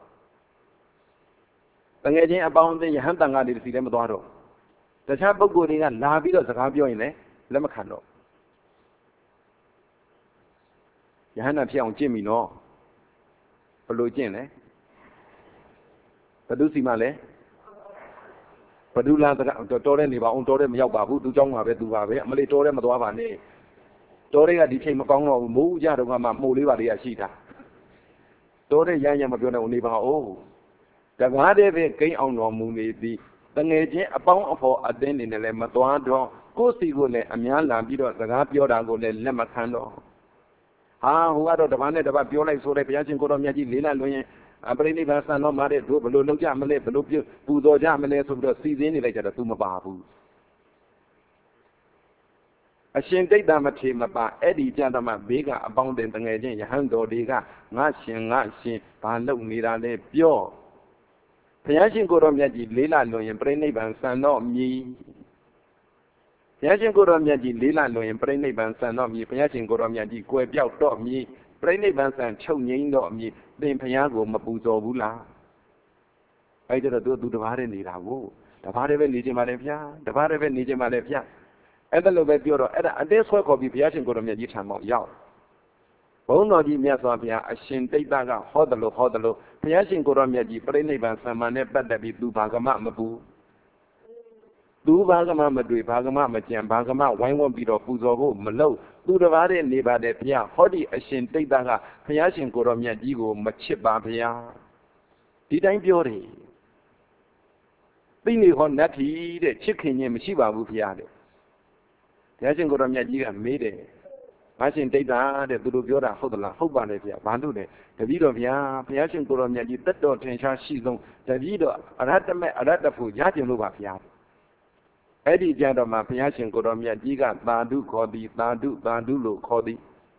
The idea about the Yahantanga did see them Doro. The chapel going and Nabi as a Gabio in there, Lemacano. Yana P on Jimmy no. Lôi chuyện đấy, Padu xí mà lấy, Padu là tôi tôi đây thì bảo ông tôi đây mà giao bảo vũ tôi trong mà về tôi vào về, mà lấy tôi đây mà tôi vào này, tôi đây là đi chơi mà con nó mũ ra đâu mà mũ lấy vào đi à xí ta, tôi đây ra nhà mà biểu này ông đi vào ô, cái hóa đây về cái ông nó mũ này đi, tầng nghe chứ, bóng ông phò ở đây này là mà tôi đó, cố xí của này, anh nhớ làm gì đó, cái gáp biểu đàng của này là mà khăn đó. Ah, who are the one that about Piola so that Piachin Kodomiaji Lila Loyan, a pretty vast and not married to Below Jamale, Below Puzo Jamale, so the season later to Mababu. A shame take them a team about Eddie Jandama, bigger, abundant and agent, Hando Diga, Nashin, Nashin, Pando Mira, Pio. Piachin Kodomiaji Lila Loyan, Brene Van San, not me. Piachin Godomiaji Lila Loyan, Brene Van San, not me, Piachin Godomiaji, Quay out dot me, Brene Van San, Chow Yin dot me, then Piago Mapuzo Bula. I did a do the Vare Nidavo, the Vare Nijimalevia, the Vare Nijimalevia. And the Lovebio, and this work of the Piachin Godomiaji Chamo Yao. Bono di Miasavia, a shin take baga, Hodalo, Hodalo, Piachin Godomiaji, Brene Van San, Manet, Badabi, Dubagama Mabu. Do Bagama, do Bagama, Matian Bagama, wine won't be of Fuzo, Malo, do the Vare Neva de Pia, Hodi, a shin take baga, Piachin Goromia Digo, Machiba Pia. Did I beauty? Bini on that he, the chicken in Shiba Bupiade. Piachin Goromia Diga made it. Machine take that, the Budoviora, Hodala, Hobanavia, Bandude, the video Pia, Piachin Goromia, that door Tensha Shizon, the video, Aratame, Aratafu, Yatin Lubapia. Eddie Jandama, Piachin Goromia Diga, Bandu Codi, Bandu, Bandulo Codi.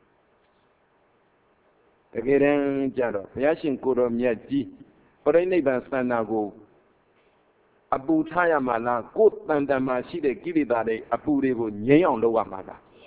Again, Jado, Piachin Goromia G. But I never stand now go. Abu Tayamala, good Tandama, she the Gilidade, Abu Devo, Nyan Loamada.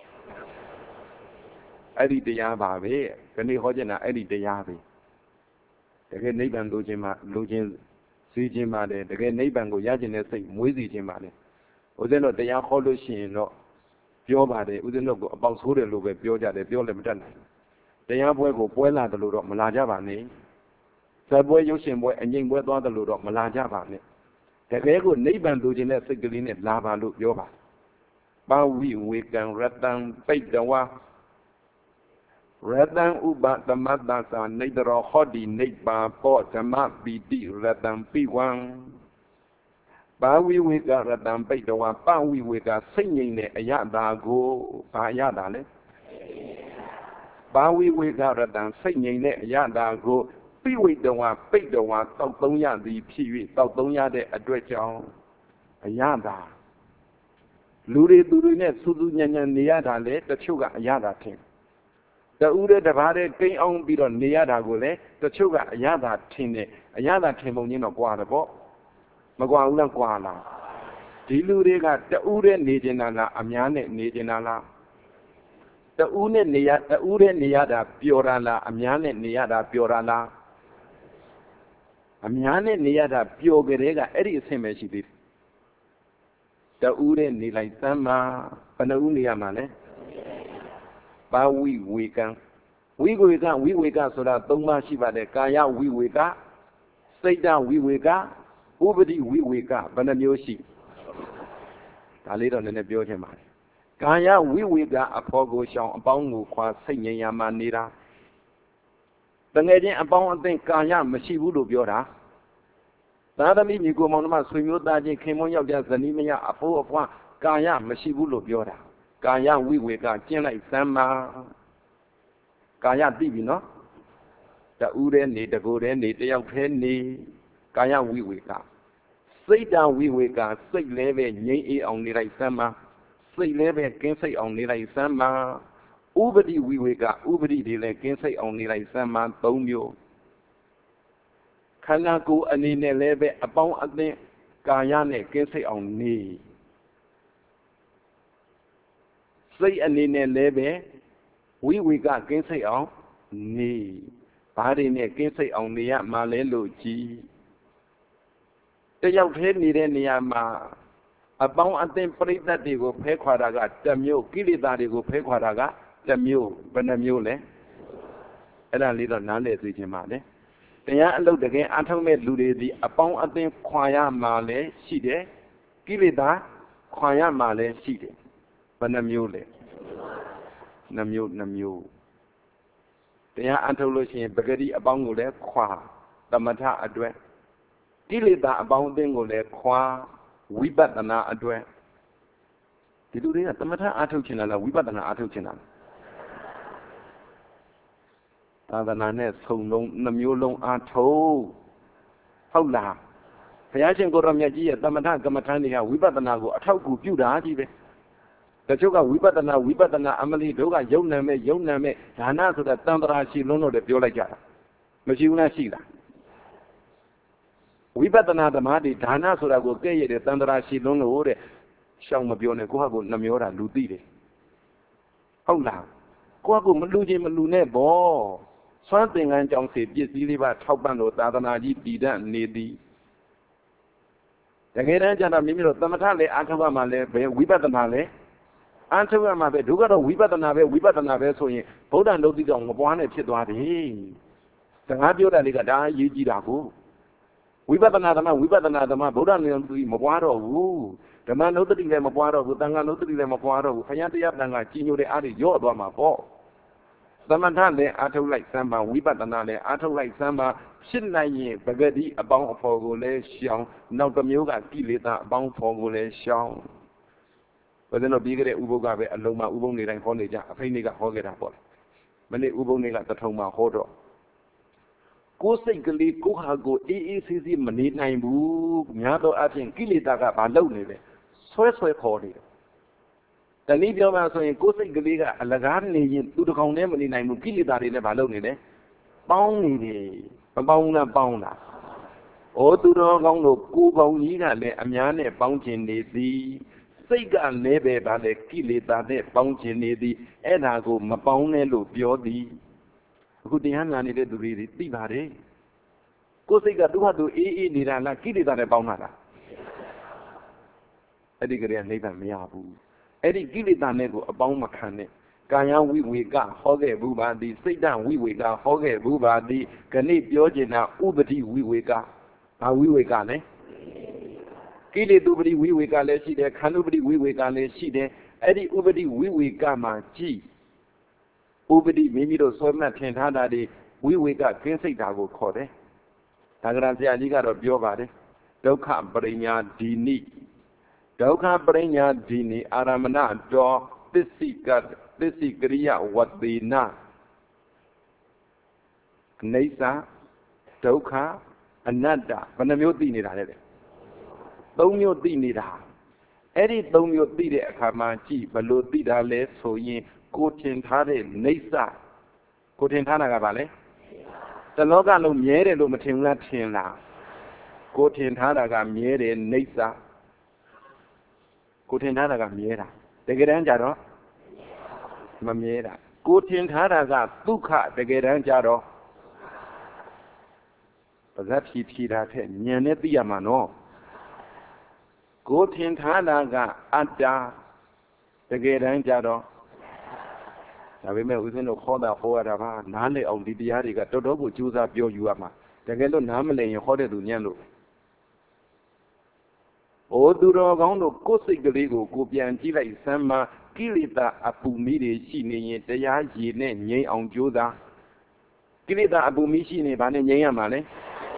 Eddie de Yababe, Penny Hojana, Eddie de Yabe. The great neighbor Lujima, Lujin, Sijimade, the great neighbor Yajin, Muzi Jimade. Uzeno de Yaholushin, no, Piobade, Uzeno about Suda Lube, Pioja, the Piola. The Yabuego, Puela, the Luro, Malajabani. Subway Yoshin boy and Ying Weather, the Luro, Malajabani. The very neighbor Lujin, Siglin, Lava Loop Yoba. Bao we can red down, fake the wa. Red down Uba, the Madas are neither or hoddy, neighbor, port, and map be deep, red down P one. Bao we got red down, fake the wa, Bao we got singing a yada go, Payada. Bao we got red down, singing a yada go, P with the one, fake the one, Tautonia, the P, Tautonia, the address, a yada. Luri Durine Sudunya Niada le, the sugar Yada team. The Ude the Vade came on bid on Niada Gule, the sugar Yada tine, a Yada Timonino Guadabo, Maguana Guana. The Luri got the Ude Nijinala, Amiane Nijinala. The Une Nia, the Ude Niada, Piorala, Amiane Niada, Piorala. Amiane Niada, Piogrega, Eddie Semeshi. The Ude ni like Sama, Panaunia Mane. Ba we wake up. We wake up, we wake up so that Toma Shiva de Kaya, we wake up. Say down, we wake up. Ubadi, we wake up. Banamyoshi. A little in the beauty man. Kaya, we wake up a pogo shong, a bongo, qua singing Yamanira. The lady about the Kaya, Mashibu Biora. The other meeting go on my swim, that came on your Zanimia, a four of one, Kaya, Mashibulo Biora. Kaya, we wake up, Jena, Sama Kaya Divino. The Uden need the good end, the young penny, Kaya, we wake up. Say down, we wake up, say leve, ye only like Sama, say leve, can say only like Sama. Ubadi, we wake up, Ubadi, they can say only like Sama, Tomio. Kanaku anine leve about a day, Gayane can say on knee. Say anine leve, we we got can say on knee. Padine can say on the Maleluchi. The young head needed Niama. About a day, pray that they will pay Quadaga, the mule, Gilly that they will pay Quadaga, the mule, Benamule. And a little nale to Jimade. They are looked again until made Ludi upon a thing Quaya Male, she did. Give it that Quaya Male, she did. But Namule Namu Namu. They are until Lucian Bagadi upon the Qua, the Mata address. Give it that about the Qua, we but an address. Did you read the Mata Atuchina, we but an Atuchina? Other than so long, Namu are told. How la? Payashin go from Yaji, Tamata, Gamatania, we but an ago, a talk with you, the Joga, we but an we but an Amelie Doga, Yoname, Yoname, Dana to the Tandra, she lono the Viola Jara. Majuna Sila. We but another Madi, Dana, so that will gay the Tandra, she lono, Shamabione, Guago, Namura, Ludide. How la? Guago, Maludi, Malune, bo. Something and John said, yes, deliver Topano, Tadanaji, Dida, Nedi. The Geranja Mimiro, Tamatale, Akavamale, we better Male. Answer my bed, do got a we better nave, we better nave, so you put on those on one and sit on him. The Habio Ligada, Yidago. We better not a man, we better not a man, put on the Maguaro, woo. The man noting them of water, with Danga noting them of water, Fayantia Danga, Chino, the Adi, your Doma, Paul. Samantha, Ato like Samba, we but another, Ato like Samba, Shinai, Bagadi, about for Golation, now the Muga, Kilita, bound for Golation. But then a bigger Ubogabe, and Loma Uboni and Honija, a Feniga Hogeta. Many Uboni like the Toma Hodo. Go say Gali, go hago, E E C Z, Manina, Boo, Nato Atin, Kilitaga, Balone, so so called. The Libya was so in Costa Galiga, a Lagani, to the condemn in Mukilita in the Balone. Bounty, Bauna Bauna. O to the Gondo, Cuba, Nina, Amiane, Bounty, the စိတ်ကလည်းပဲဗာလေကိလေသာနဲ့ပေါင်းခြင်းနေသည်အဲ့ဒါကိုမပေါင်းနဲ့လို့ပြောသည်အခုတရားနာနေတဲ့သူတွေသိပါတယ်ကိုယ်စိတ်ကသူ့ဟာသူအေးအေးနေတာလားကိလေသာနဲ့ပေါင်းတာလားအဲ့ဒီကလေးကနိဗ္ဗာန်မရဘူးအဲ့ဒီကိလေသာနဲ့ကိုအပေါင်းမခံနဲ့ကာယဝိဝေကဟောခဲ့ဘူးပါသည်စိတ်တဝိဝေကဟောခဲ့ဘူးပါသည်ခဏပြောကျင်တာဥပတိဝိဝေကဘာဝိဝေကလဲကိလေသာပတိဝိဝေကလည်းရှိတယ်ခန္ဓုပတိဝိဝေကလည်းရှိတယ်အဲ့ဒီဥပတိဝိဝေကမှာကြည်ဥပတိမိမိတို့ဆွဲမှတ်ထင်ထားတာဒီဝိဝေကကင်းစိတ်တာကိုခေါ်တယ်ဒါကြရာဆရာကြီးကတော့ပြောပါတယ်ဒုက္ခပရိညာဒီနိဒုက္ခပရိညာဒီနိအာရမဏတော်သစ္စိကသစ္စိကရိယဝတ္တိနာအိဋ္ဌဒုက္ခအနတ္တဘယ်နှမျိုးသိနေတာလဲသုံးမျိုးသိနေတာအဲ့ဒီသုံးမျိုးသိတဲ့အခါမှာကြည့်ဘလို့သိတာလဲဆိုရင်ကိုထင်ထားတဲ့အိဋ္ဌကိုထင်ထားတာကဘာလဲတလောကလုံးမြဲတယ်လို့မထင်ဘူးလားထင်လားကိုထင်ထားတာကမြဲတယ်အိဋ္ဌကိုထင်ထားတာကမြဲတာတကယ်တမ်းကျတော့မမြဲတာကိုထင်ထားတာကဒုက္ခတကယ်တမ်းကျတော့ပါဇက်ဖြီဖြီတာထက်ဉာဏ်နဲ့သိရမှာနော်ကိုထင်ထားတာကအတ္တတကယ်တမ်းကျတော့ဒါပေမဲ့ဦးဇင်းတို့ခေါ်တာဟောရတာပါနားလည်အောင်ဒီတရားတွေကတော်တော်ကိုကြိုးစားပြောယူရမှာတကယ်လို့နားမလည်ရင်ဟောတဲ့သူညံ့လို့အိုသူတော်ကောင်းတို့ကိုယ်စိတ်ကလေးကိုကိုပြန်ကြည့်လိုက်စမ်းမှာကိလေသာအပူမီးတွေရှိနေရင်တရားရည်နဲ့ငြိမ်းအောင်ကြိုးစားကိလေသာအပူမီးရှိနေဘာနဲ့ငြိမ်းရမှာလဲ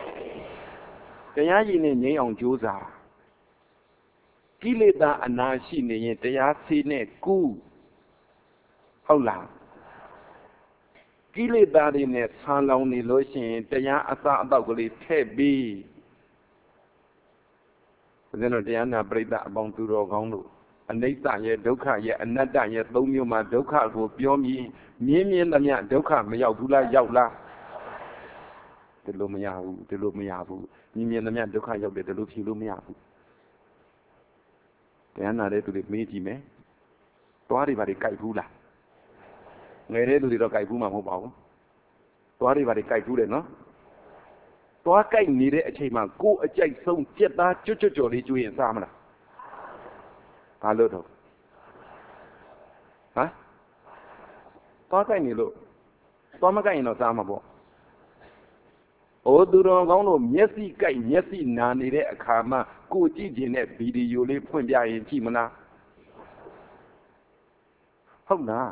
တရားရည်နဲ့ငြိမ်းအောင်ကြိုးစားကိလေသာအနာရှိနေရင်တရားဆေးနဲ့ကူးဟုတ်လားကိလေသာတွေနဲ့ဆာလောင်နေလို့ရှိရင်တရားအစအတော့ကလေးထည့်ပြီးဘုရားတို့တရားနာပရိသတ်အပေါင်းသူတော်ကောင်းတို့အနိစ္စရဲ့ဒုက္ခရဲ့အနတ္တရဲ့သုံးမျိုးမှာဒုက္ခကိုပြောမြင်မြင်းမြင်းသမျှဒုက္ခမရောက်ဘူးလားရောက်လားဒီလိုမရဘူးဒီလိုမရဘူးမြင်းမြင်းသမျှဒုက္ခရောက်တယ်ဒီလိုဖြေလို့မရဘူးတရားနာတဲ့သူတွေမေးကြည့်မယ်သွားတွေဘာတွေကြိုက်ဘူးလားငယ်တဲ့သူတွေတော့ကြိုက်ဘူးမှမဟုတ်ပါဘူးသွားတွေဘာတွေကြိုက်ဘူးတယ်နော်သွားကြိုက်နေတဲ့အချိန်မှာကိုယ်အကြိုက်ဆုံးကြက်သားကျွတ်ကျွတ်ကြော်လေးကျွေးရင်စားမလားဘာလို့တော့ဟမ်သွားကြိုက်နေလို့သွားမကြိုက်ရင်တော့စားမှာပေါ့အိုသူတော်ကောင်းတို့မျက်စိကြိုက်မျက်စိနာနေတဲ့အခါမှာကိုကြည့်ခြင်းနဲ့ဗီဒီယိုလေးဖွင့်ပြရင်ကြည့်မလားဟုတ်လား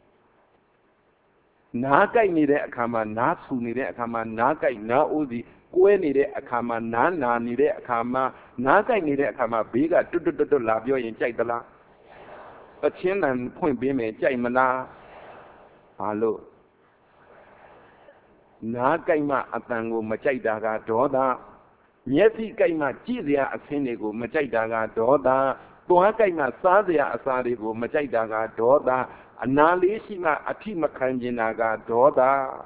နားကြိုက်နေတဲ့အခါမှာနားဆူနေတဲ့အခါမှာနားကြိုက်နားအိုးစီကွဲနေတဲ့အခါမှာနားနာနေတဲ့အခါမှာနားကြိုက်နေတဲ့အခါမှာဘေးကတွတ်တွတ်တွတ်လာပြောရင်ကြိုက်သလားအချင်းတန်ဖွင့်ပေးမယ်ကြိုက်မလားဘာလို့နားကြိုက်မှအတန်ကိုမကြိုက်တာကဒေါသမျက်စိကြိုက်မှကြည့်စရာအဆင်းတွေကိုမကြိုက်တာကဒေါသသွားကြိုက်မှစားစရာအစာတွေကိုမကြိုက်တာကဒေါသအနာလေးရှိမှအထိမခံကျင်တာကဒေါသ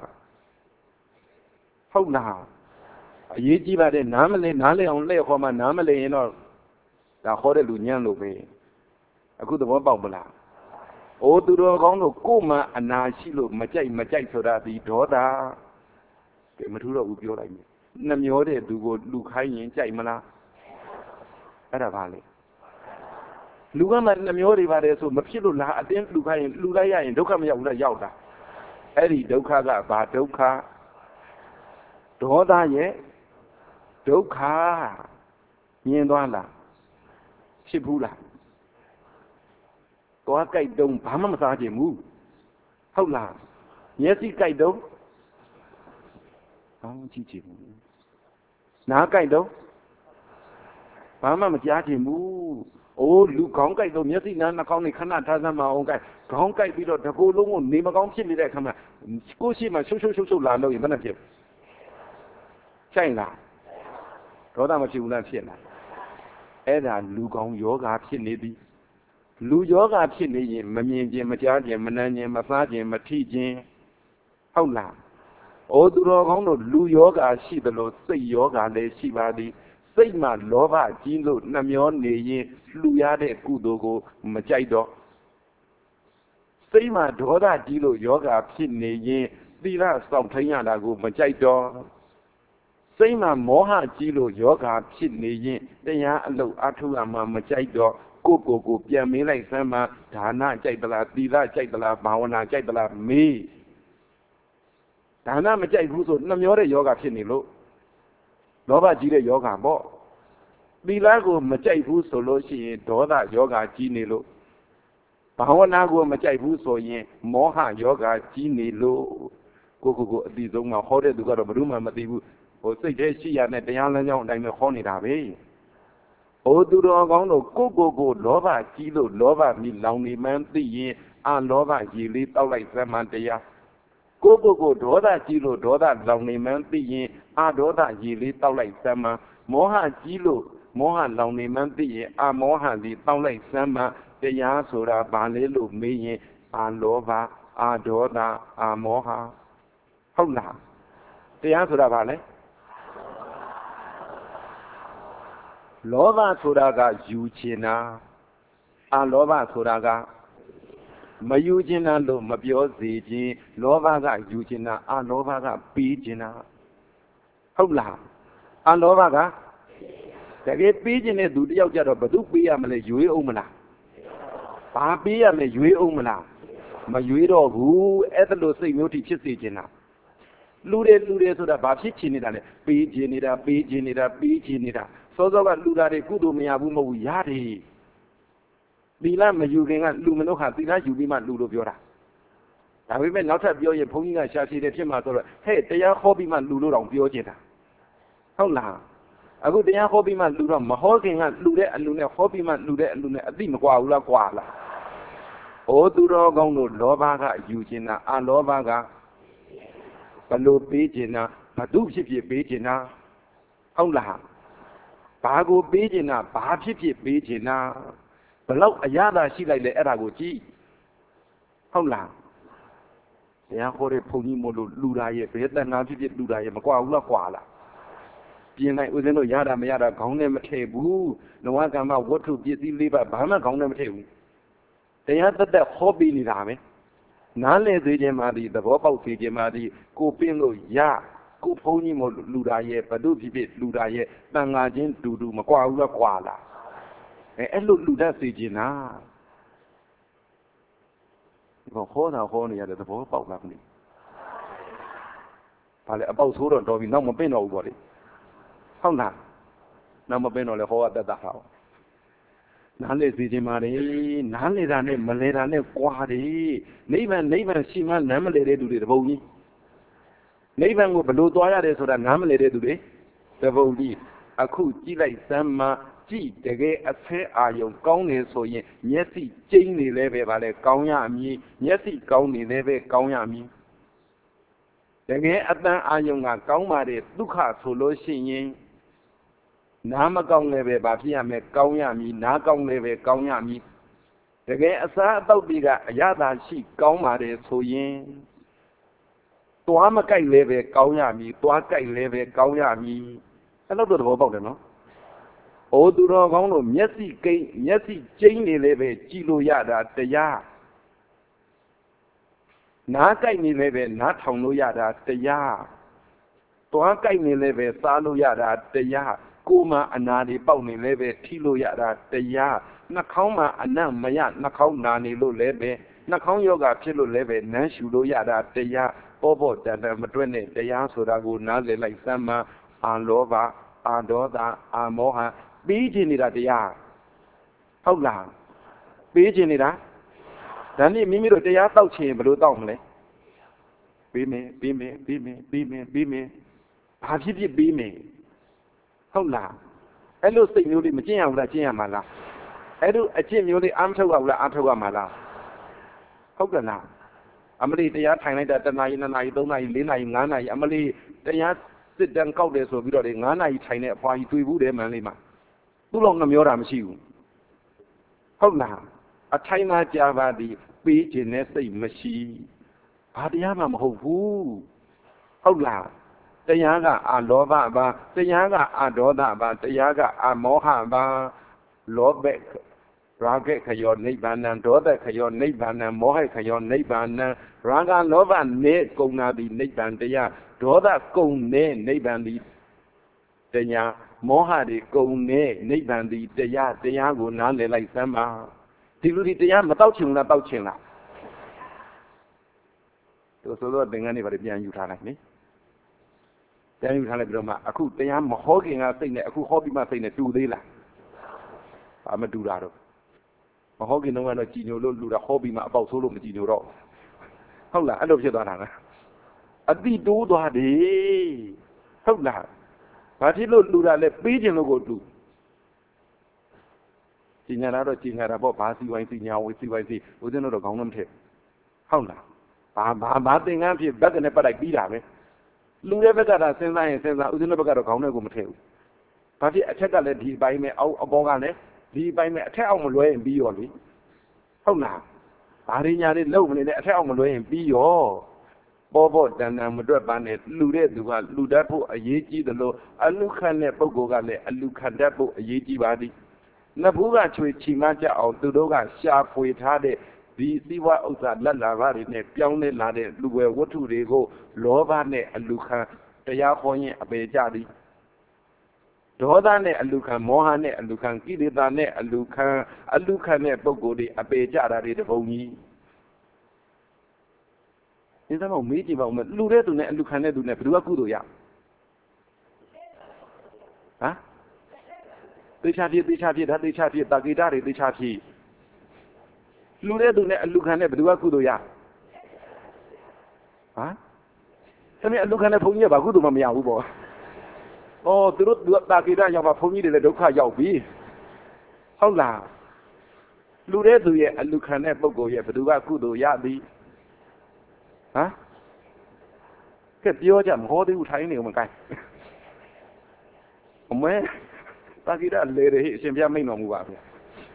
ဟုတ်လားအရေးကြီးပါတယ်နားမလဲနားလဲအောင်လှည့်ခေါ်မှနားမလဲရင်တော့ဒါခေါ်တဲ့လူညံ့လို့ပဲအခုသဘောပေါက်မလားအိုးသူတော်ကောင်းတို့ကိုယ်မှအနာရှိလို့မကြိုက်မကြိုက်ဆိုတာဒီဒေါသကဲမထူးတော့ဘူးပြောလိုက်မယ်နှမျောတဲ့သူကိုလူခိုင်းရင်ကြိုက်မလားအဲ့ဒါပါလေလူကမှနှမျောတွေပါတယ်ဆိုမဖြစ်လို့လားအတင်းလူခိုင်းရင်လူလိုက်ရရင်ဒုက္ခမရောက်ဘူးလားရောက်တာအဲ့ဒီဒုက္ခကဘာဒုက္ခဒေါသရဲ့ဒုက္ခမြင်သွားလားဖြစ်ဘူးလားသွားကြိုက်တုံးဘာမှမစားခြင်းဘူးဟုတ်လားမျက်စိကြိုက်တုံးဘာမှကြည့်ခြင်းဘူးနားကြိုက်တုံးဘာမှမကြားခြင်းဘူးအိုးလူခေါင်းကြိုက်တုံးမျက်စိနားနှာခေါင်းနဲ့ခဏထားစမ်းမအောင်ကြိုက်ခေါင်းကြိုက်ပြီးတော့တကူလုံးကိုနေမကောင်းဖြစ်နေတဲ့အခါမှာကိုယ်ရှိမှရှုပ်ရှုပ်ရှုပ်ရှုပ်လာလို့ရင်ဘယ်နဲ့ဖြစ်ဆိုင်လားဒေါသမဖြစ်ဘူးလားဖြစ်လားအဲ့ဒါလူကောင်းယောဂါဖြစ်နေသည်လူယောဂါဖြစ်နေရင်မမြင်ခြင်းမကြားခြင်းမနှမ်းခြင်းမစားခြင်းမထိခြင်းဟုတ်လားအိုသူတော်ကောင်းတို့လူယောဂါရှိသလိုစိတ်ယောဂါလည်းရှိပါသည်စိတ်မှာလောဘကြီးလို့နှမျောနေရင်လှူရတဲ့ကုသိုလ်ကိုမကြိုက်တော့စိတ်မှာဒေါသကြီးလို့ယောဂဖြစ်နေရင်သီလစောင့်ထိန်ရတာကိုမကြိုက်တော့စိတ်မှာမောဟကြီးလို့ယောဂဖြစ်နေရင်တရားအလုပ်အထုရမှာမကြိုက်တော့ကိုကိုကိုပြန်မေးလိုက်စမ်းမှာဒါနကြိုက်သလားသီလကြိုက်သလားဘာဝနာကြိုက်သလားမေးဒါနမကြိုက်ဘူးဆိုနှမျောတဲ့ယောဂဖြစ်နေလို့လောဘကြီးတဲ့ယောဂပေါ့သီလကိုမကြိုက်ဘူးဆိုလို့ရှိရင်ဒေါသယောဂကြီးနေလို့ဘာဝနာကိုမကြိုက်ဘူးဆိုရင်မောဟယောဂကြီးနေလို့ကိုကိုကိုအတိဆုံးမှာဟောတဲ့သူကတော့ဘယ်သူမှမသိဘူးဟိုစိတ်ထဲရှိရတဲ့တရားလမ်းကြောင်းအတိုင်းပဲဟောနေတာပဲ။အိုသူတော်ကောင်းတို့ကိုကိုကိုလောဘကြီးလို့လောဘမိလောင်နေမှန်းသိရင်အလောဘရေလေးတောက်လိုက်စမ်းမှတရားကိုကိုကိုဒေါသကြီးလို့ဒေါသလောင်နေမှန်းသိရင်အဒေါသရေလေးတောက်လိုက်စမ်းမှမောဟကြီးလို့မောဟလောင်နေမှန်းသိရင်အမောဟလေးတောက်လိုက်စမ်းမှတရားဆိုတာဘာလဲလို့မေးရင်အာလောဘအာဒေါသအာမောဟဟုတ်လားတရားဆိုတာဘာလဲလောဘဆိုတာကယူချင်တာအာလောဘဆိုတာကမယူချင်တာလို့မပြောစေခြင်းလောဘကယူချင်တာအာလောဘကပေးချင်တာဟုတ်လားအာလောဘကတကယ်ပေးချင်တဲ့သူတယောက်ကြတော့ဘသူပေးရမလဲရွေးအောင်မလားဘာပေးရမလဲရွေးအောင်မလားမရွေးတော့ဘူးအဲ့ဒါလို့စိတ်မျိုးထိဖြစ်စေချင်တာလူတယ်လူတယ်ဆိုတာဘာဖြစ်ချင်နေတာလဲပေးချင်နေတာပေးချင်နေတာပေးချင်နေတာစောစောကလူတာတွေကုသိုလ်မရဘူးမဟုတ်ဘူးရတယ်သီလမယူခင်ကလူမလို့ခါသီလယူပြီးမှလူလို့ပြောတာဒါပေမဲ့နောက်ထပ်ပြောရင်ဘုန်းကြီးကရှာဖြေတယ်ဖြစ်မှာဆိုတော့ဟဲ့တရားဟောပြီးမှလူလို့တော့ပြောချင်တာဟုတ်လားအခုတရားဟောပြီးမှလူတော့မဟောခင်ကလူတဲ့အလူနဲ့ဟောပြီးမှလူတဲ့အလူနဲ့အသိမကွာဘူးလားကွာလားဩသူတော်ကောင်းတို့လောဘကယူချင်တာအလောဘကဘလို့ပေးချင်တာဘသူဖြစ်ဖြစ်ပေးချင်တာဟုတ်လားဘာကိုပေးချင်တာဘာဖြစ်ဖြစ်ပေးချင်တာဘလောက်အရသာရှိလိုက်လဲအဲ့ဒါကိုကြည့်ဟုတ်လားတရားဟောတဲ့ဘုန်းကြီးမို့လို့လူတာရဲ့ဘယ်တန်ငါဖြစ်ဖြစ်လူတာရဲ့မကွာဘူးလားကွာလားပြင်လိုက်ဦးဇင်းတို့ရတာမရတာခေါင်းနဲ့မထည့်ဘူးနဝကမ္မဝတ္ထုပစ္စည်းလေးပါဘာမှခေါင်းနဲ့မထည့်ဘူးတရားသက်သက်ဟောပြီးနေတာပဲနားလည်သေးခြင်းမှသည်သဘောပေါက်သေးခြင်းမှသည်ကိုပင်းလို့ရကိုဘုန်းကြီးမို့လူတာရဲ့ဘဒုဖြစ်ဖြစ်လူတာရဲ့တန်ငါချင်းတူတူမကွာဘူးလားကွာလားအဲအဲ့လိုလူတတ်စေခြင်းနာဒီကဟောတာဟောနေရတဲ့သဘောပေါက်လားမသိဘာလဲအပေါက်ဆိုးတော့တော်ပြီနောက်မပင့်တော့ဘူးပေါ့လေဟုတ်လားနောက်မပင့်တော့လေဟောရတတ်တာဟောနားလေစီခြင်းမာတယ်နားလေတာနဲ့မလဲတာနဲ့ကွာတယ်နိဗ္ဗာန်နိဗ္ဗာန်ရှိမှနားမလဲတဲ့သူတွေတပုံကြီးနိဗ္ဗာန်ကိုဘလို့သွားရတယ်ဆိုတာနားမလဲတဲ့သူတွေတပုံကြီးအခုကြည့်လိုက်စမ်းမကြည့်တကယ်အဖဲအာယုံကောင်းနေဆိုရင်မျက်စိကျိန်းနေလဲပဲဗါလဲကောင်းရမည်မျက်စိကောင်းနေလဲပဲကောင်းရမည်တကယ်အတန်အာယုံကကောင်းပါတယ်ဒုက္ခဆိုလို့ရှိရင်နားမကောင်းလည်းပဲဗာဖြစ်ရမယ်ကောင်းရမည်နားကောင်းလည်းပဲကောင်းရမည်တကယ်အစားအသောက်တွေကအရသာရှိကောင်းပါတယ်ဆိုရင်သွားမကြိုက်လည်းပဲကောင်းရမည်သွားကြိုက်လည်းပဲကောင်းရမည်အဲ့လိုတော့သဘောပေါက်တယ်နော်အိုသူတော်ကောင်းတို့မျက်စိကိန်းမျက်စိကျိန်းနေလည်းပဲကြည်လို့ရတာတရားနားကြိုက်နေလည်းပဲနားထောင်လို့ရတာတရားသွားကြိုက်နေလည်းပဲစားလို့ရတာတရားကိုယ်မှာအနာတွေပေါက်နေလည်းပဲထိလို့ရတာတရားနှာခေါင်းမှာအနံ့မရနှာခေါင်းနာနေလို့လည်းပဲနှာခေါင်းယောဂဖြစ်လို့လည်းပဲနမ်းရှူလို့ရတာတရားပေါ်ပေါ်တန်တန်မတွက်နဲ့တရားဆိုတာကိုနားလည်လိုက်စမ်းမှာအာလောဘအာဒေါသအာမောဟပေးခြင်းနေတာတရားဟုတ်လားပေးခြင်းနေတာဒါနဲ့မိမိတို့တရားတောက်ချင်ဘယ်လိုတောက်မလဲပေးမယ်ပေးမယ်ပေးမယ်ပေးမယ်ပေးမယ်ဘာဖြစ်ဖြစ်ပေးမယ်ဟုတ်လားအဲ့လိုစိတ်မျိုးလေးမကျင့်ရဘူးလားကျင့်ရမှာလားအဲ့လိုအကျင့်မျိုးလေးအားမထုတ်ရဘူးလားအားထုတ်ရမှာလားဟုတ်ကဲ့လားအမလီတရားထိုင်လိုက်တာတနာရီနှစ်နာရီသုံးနာရီလေးနာရီငါးနာရီအမလီတရားစစ်တမ်းကောက်တယ်ဆိုပြီးတော့လေငါးနာရီထိုင်တဲ့အဖွာကြီးတွေ့ဘူးတယ်မှန်လေးမှာသူ့လောက်နှမျောတာမရှိဘူးဟုတ်လားအထိုင်သာကြာပါသည်ပေးခြင်းနဲ့စိတ်မရှိဘာတရားမှမဟုတ်ဘူးဟုတ်လားတရားကအလောဘပါတရားကအဒေါသပါတရားကအမောဟပါလောဘရာဂခယောနိဗ္ဗာန်ဒေါသခယောနိဗ္ဗာန်မောဟခယောနိဗ္ဗာန်ရာဂလောဘနေကုံနာတိနိဗ္ဗာန်တရားဒေါသကုံနေနိဗ္ဗာန်တိတရားမောဟတွေကုံနေနိဗ္ဗာန်တိတရားတရားကိုနားလည်လိုက်စမ်းပါဒီလူဒီတရားမတောက်ချင်လားတောက်ချင်လားသူဆိုတော့သင်္ကန်းတွေပါပြန်ယူထားလိုက်နိပြန်ယူထားလိုက်ပြီးတော့မှအခုတရားမဟောခင်ကစိတ်နဲ့အခုဟောပြီးမှစိတ်နဲ့တူသေးလားဘာမတူတာတော့မဟောခင်တော့ကတော့ကြည်ညိုလို့လူတာဟောပြီးမှအပေါက်ဆိုးလို့မကြည်ညိုတော့ဟုတ်လားအဲ့လိုဖြစ်သွားတာလားအတိတိုးသွားတယ်ဟုတ်လားဘာဖြစ်လို့လူတာလဲပေးခြင်းလို့ကိုတူကြည်ညာတာတော့ကြည်ညာတာပေါ့ဘာစီဝိုင်းစီညာဝေးစီဝိုင်းစီဦးဇင်းတို့တော့ခေါင်းလုံးမထည့်ဟုတ်လားဘာဘာဘာသင်္ကန်းဖြစ်ဘက်ကနေပတ်လိုက်ပြီးတာပဲလူတဲ့ဘက်ကတာစဉ်းစားရင်စဉ်းစားဦးဇင်းတို့ဘက်ကတော့ခေါင်းထဲကိုမထည့်ဘူးဘာဖြစ်အထက်ကလည်းဒီအပိုင်းပဲအောက်အပေါ်ကလည်းဒီအပိုင်းပဲအထက်အောက်မလွဲရင်ပြီးရောလေဟုတ်လားဘာရင်းညာလေးလုံမနေနဲ့အထက်အောက်မလွဲရင်ပြီးရောပေါ်ပေါ်တန်တန်မတွက်ပန်းနဲ့လူတဲ့သူကလူတတ်ဖို့အရေးကြီးတယ်လို့အလူခံတဲ့ပုဂ္ဂိုလ်ကလည်းအလူခံတတ်ဖို့အရေးကြီးပါသည်နဘူးကချွေချီမကြအောင်သူတို့ကရှာဖွေထားတဲ့ဒီသီဝဥစ္စာလက်လာပါတွေနဲ့ပြောင်းလဲလာတဲ့လူဝယ်ဝတ္ထုတွေကိုလောဘနဲ့အလူခံတရားဟောရင်အပေကြသည်ဒေါသနဲ့အလူခံမောဟနဲ့အလူခံကိလေသာနဲ့အလူခံအလူခံတဲ့ပုဂ္ဂိုလ်တွေအပေကြတာတွေတပုံကြီးဒီသမောင်မေးကြည့်ပါဦးမယ်လူတဲ့သူနဲ့အလူခံတဲ့သူနဲ့ဘယ်သူကကုသိုလ်ရဟမ်သေချာဖြစ်သေချာဖြစ်ဒါသေချာဖြစ်တာဂိတာတွေသေချာဖြစ်လူတဲ့သူနဲ့အလူခံတဲ့ဘယ်သူကကုသိုလ်ရဟမ်သမီးအလူခံတဲ့ဘုန်းကြီးကဘာကုသိုလ်မှမရဘူးပေါ့ဩသူတို့တာဂိတာရောက်မှဘုန်းကြီးတွေလည်းဒုက္ခရောက်ပြီဟုတ်လားလူတဲ့သူရဲ့အလူခံတဲ့ပုဂ္ဂိုလ်ရဲ့ဘယ်သူကကုသိုလ်ရသည်ဟမ်ကဲပြောကြမဟောသေးဘူးထိုင်နေဦးမကိုင်းအမဲတာဂိတာလေတယ်ဟိအရှင်ဘုရားမိန့်တော်မူပါဗျာ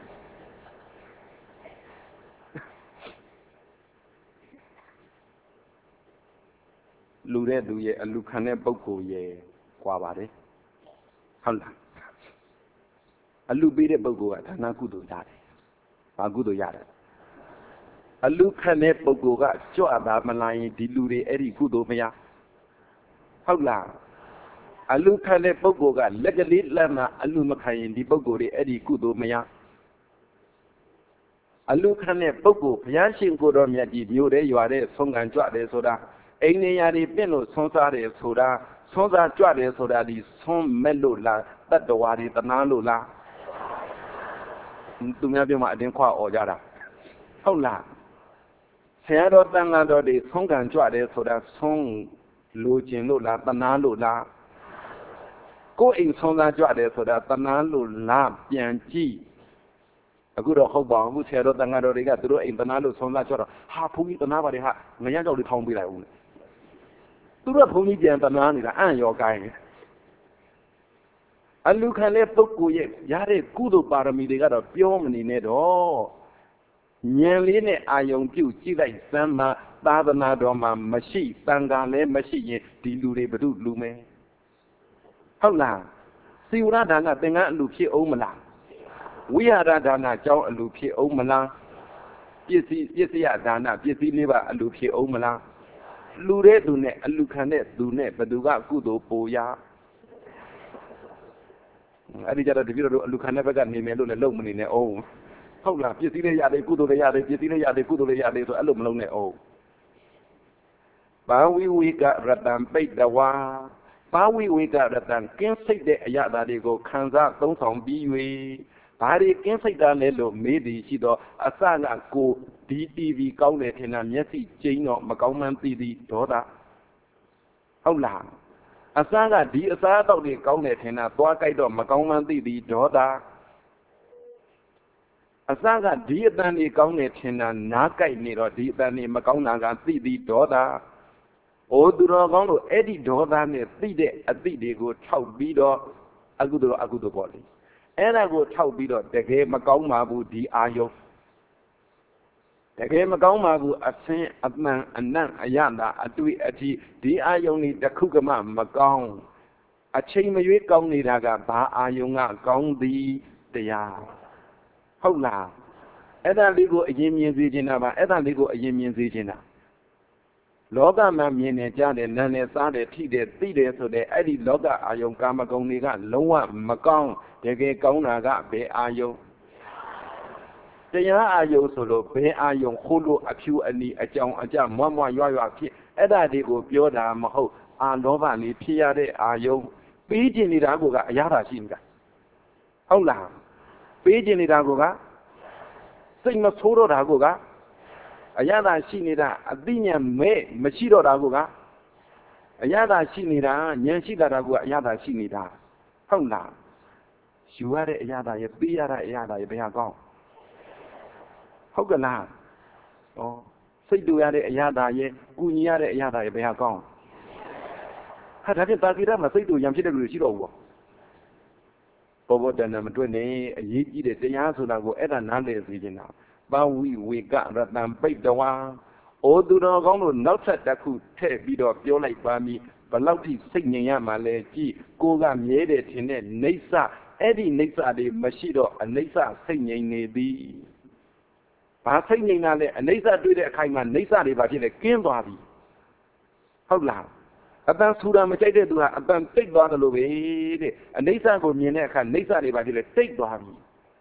လူတဲ့သူရဲ့အလူခံတဲ့ပုဂ္ဂိုလ်ရဲ့ကွာပါတယ်ဟုတ်လားအလူပေးတဲ့ပုဂ္ဂိုလ်ကဒါနကုသိုလ်ရတယ်ဘာကုသိုလ်ရတယ်အလူခံတဲ့ပုဂ္ဂိုလ်ကကြွတာမလာရင်ဒီလူတွေအဲ့ဒီကုသိုလ်မရဟုတ်လားအလူခံတဲ့ပုဂ္ဂိုလ်ကလက်ကလေးလက်မှာအလူမခံရင်ဒီပုဂ္ဂိုလ်တွေအဲ့ဒီကုသိုလ်မရအလူခံတဲ့ပုဂ္ဂိုလ်ဘုရားရှင်ကိုယ်တော်မြတ်ကြီးမြို့တဲ့ရွာတဲ့ဆုံးခံကြွတယ်ဆိုတာအိမ်နေရာတွေပြင့်လို့ဆွန်းစားတယ်ဆိုတာဆွန်းစားကြွတယ်ဆိုတာဒီဆွန်းမဲ့လို့လားတတ္တဝါတွေတနာလို့လားသူများပြောမှအတင်းခွာអော်ကြတာဟုတ်လားဆရာတော်တန်ဃာတော်တွေဆွန်းခံကြွတယ်ဆိုတာဆွန်းလိုချင်လို့လားတနာလို့လားကိုယ်အိမ်ဆွန်းစားကြွတယ်ဆိုတာတနာလို့လားပြန်ကြည့်အခုတော့ဟုတ်ပါဘူးဆရာတော်တန်ဃာတော်တွေကသူတို့အိမ်တနာလို့ဆွန်းစားကြွတော့ဟာဘုန်းကြီးတနာပါလေဟာငရမ်းကြောက်လေးထောင်းပေးလိုက်ဦးသူတို့ဘုန်းကြီးပြန်တနာနေတာအံ့ရောကိုင်းအလူခံတဲ့ပုဂ္ဂိုလ်ရဲ့ရတဲ့ကုသိုလ်ပါရမီတွေကတော့ပြောမနေနဲ့တော့ဉာဏ်လေးနဲ့အာယုံပြုတ်ကြည့်လိုက်စမ်းမှာသာသနာတော်မှာမရှိတန်ခါလည်းမရှိရင်ဒီလူတွေဘု து လူမယ်ဟုတ်လားစီဝရဒါနသင်္ကန်းအလူဖြစ်အောင်မလားဝိဟာရဒါနကျောင်းအလူဖြစ်အောင်မလားပစ္စည်းပစ္စယဒါနပစ္စည်းလေးပါအလူဖြစ်အောင်မလားလူတဲ့သူနဲ့အလူခံတဲ့သူနဲ့ဘယ်သူကကုသိုလ်ပိုရအဲ့ဒီကြတော့တပည့်တော်အလူခံတဲ့ဘက်ကနေမယ်လို့လည်းလုံမနေနဲ့အောင်ဟုတ်လားပစ္စည်းလေးရတယ်ကုသိုလ်လေးရတယ်ပစ္စည်းလေးရတယ်ကုသိုလ်လေးရတယ်ဆိုအဲ့လိုမလုံးနဲ့အောင်ဘာဝိဝိကရတံပိတ္တဝါဘာဝိဝိကရတံကင်းစိတ်တဲ့အရာတွေကိုခံစားသုံးဆောင်ပြီး၍ဘာတွေကင်းစိတ်တာလဲလို့မေးသည်ရှိတော့အစကကိုဒီ တီဗီ ကောင်းတယ်ထင်တာမျက်စိကျိန်းတော့မကောင်းမှန်းသိသည်ဒေါသဟုတ်လားအစကဒီအစားအသောက်တွေကောင်းတယ်ထင်တာသွားကြိုက်တော့မကောင်းမှန်းသိသည်ဒေါသအစကဒီအတန်တွေကောင်းတယ်ထင်တာနားကြိုက်နေတော့ဒီအတန်တွေမကောင်းတာကသိသည်ဒေါသအိုသူတော်ကောင်းတို့အဲ့ဒီဒေါသနဲ့သိတဲ့အသိတွေကိုထောက်ပြီးတော့အကုသိုလ်အကုသိုလ်ပေါ့လေအဲ့ဒါကိုထောက်ပြီးတော့တကယ်မကောင်းပါဘူးဒီအာယုံတကယ်မကောင်းပါဘူးအဆင်းအမှန်အနံ့အယတာအတွေ့အထိဒီအာယုန်ဒီတစ်ခုကမှမကောင်းအချိန်မရွေးကောင်းနေတာကဘာအာယုန်ကကောင်းသည်တရားဟုတ်လားအဲ့ဒါလေးကိုအရင်မြင်စေချင်တာပါအဲ့ဒါလေးကိုအရင်မြင်စေချင်တာလောကမှာမြင်နေကြတယ်နာနဲ့စားတယ်ထိတယ်သိတယ်ဆိုတဲ့အဲ့ဒီလောကအာယုန်ကာမဂုဏ်တွေကလုံးဝမကောင်းတကယ်ကောင်းတာကဘယ်အာယုန်တရားအာယုံဆိုလို့ဘယ်အာယုံခိုးလို့အဖြူအနီအကြောင်အကြမွတ်မွတ်ရွရွဖြစ်အဲ့ဒါတွေကိုပြောတာမဟုတ်အာလောဘနေဖြစ်ရတဲ့အာယုံပေးကျင်နေတာကအရာသာရှိနေတာဟုတ်လားပေးကျင်နေတာကစိတ်မဆိုးတော့တာကအရာသာရှိနေတာအသိဉာဏ်မဲ့မရှိတော့တာကအရာသာရှိနေတာဉာဏ်ရှိတာကအရာသာရှိနေတာဟုတ်လားယူရတဲ့အရာသာရဲ့ပေးရတဲ့အရာသာရဲ့ဘယ်ဟာကောင်းဟုတ်ကလားဩစိတ်တူရတဲ့အရာသာရဲ့ကုညီရတဲ့အရာသာရဲ့ဘယ်ဟာကောင်းဟာဒါဖြင့်တာကိရမှာစိတ်တူရံဖြစ်တဲ့လူတွေရှိတော့ဘူးဘောဘောတဏ္ဍမတွေ့နေအရေးကြီးတဲ့တရားဆိုတာကိုအဲ့ဒါနားလည်စေချင်တာပဝိဝေကရတံပိတ်တဝါဩသူတော်ကောင်းတို့နောက်ဆက်တစ်ခုထည့်ပြီးတော့ပြောလိုက်ပါမည်ဘလောက်ထိစိတ်ငြိမ်ရမှာလဲကြည့်ကိုကမြဲတယ်ထင်တဲ့နေဆအဲ့ဒီနေဆတွေမရှိတော့အနိစ္စစိတ်ငြိမ်နေသည်ဘာစိတ်ငြိမ်တာလဲအနိစ္စတွေ့တဲ့အခိုင်မှာနေဆတွေဘာဖြစ်လဲကင်းသွားပြီဟုတ်လားအတန်ဆူတာမကြိုက်တဲ့သူကအတန်တိတ်သွားတယ်လို့ပဲတဲ့အနိစ္စကိုမြင်တဲ့အခါနေဆတွေဘာဖြစ်လဲတိတ်သွားပြီ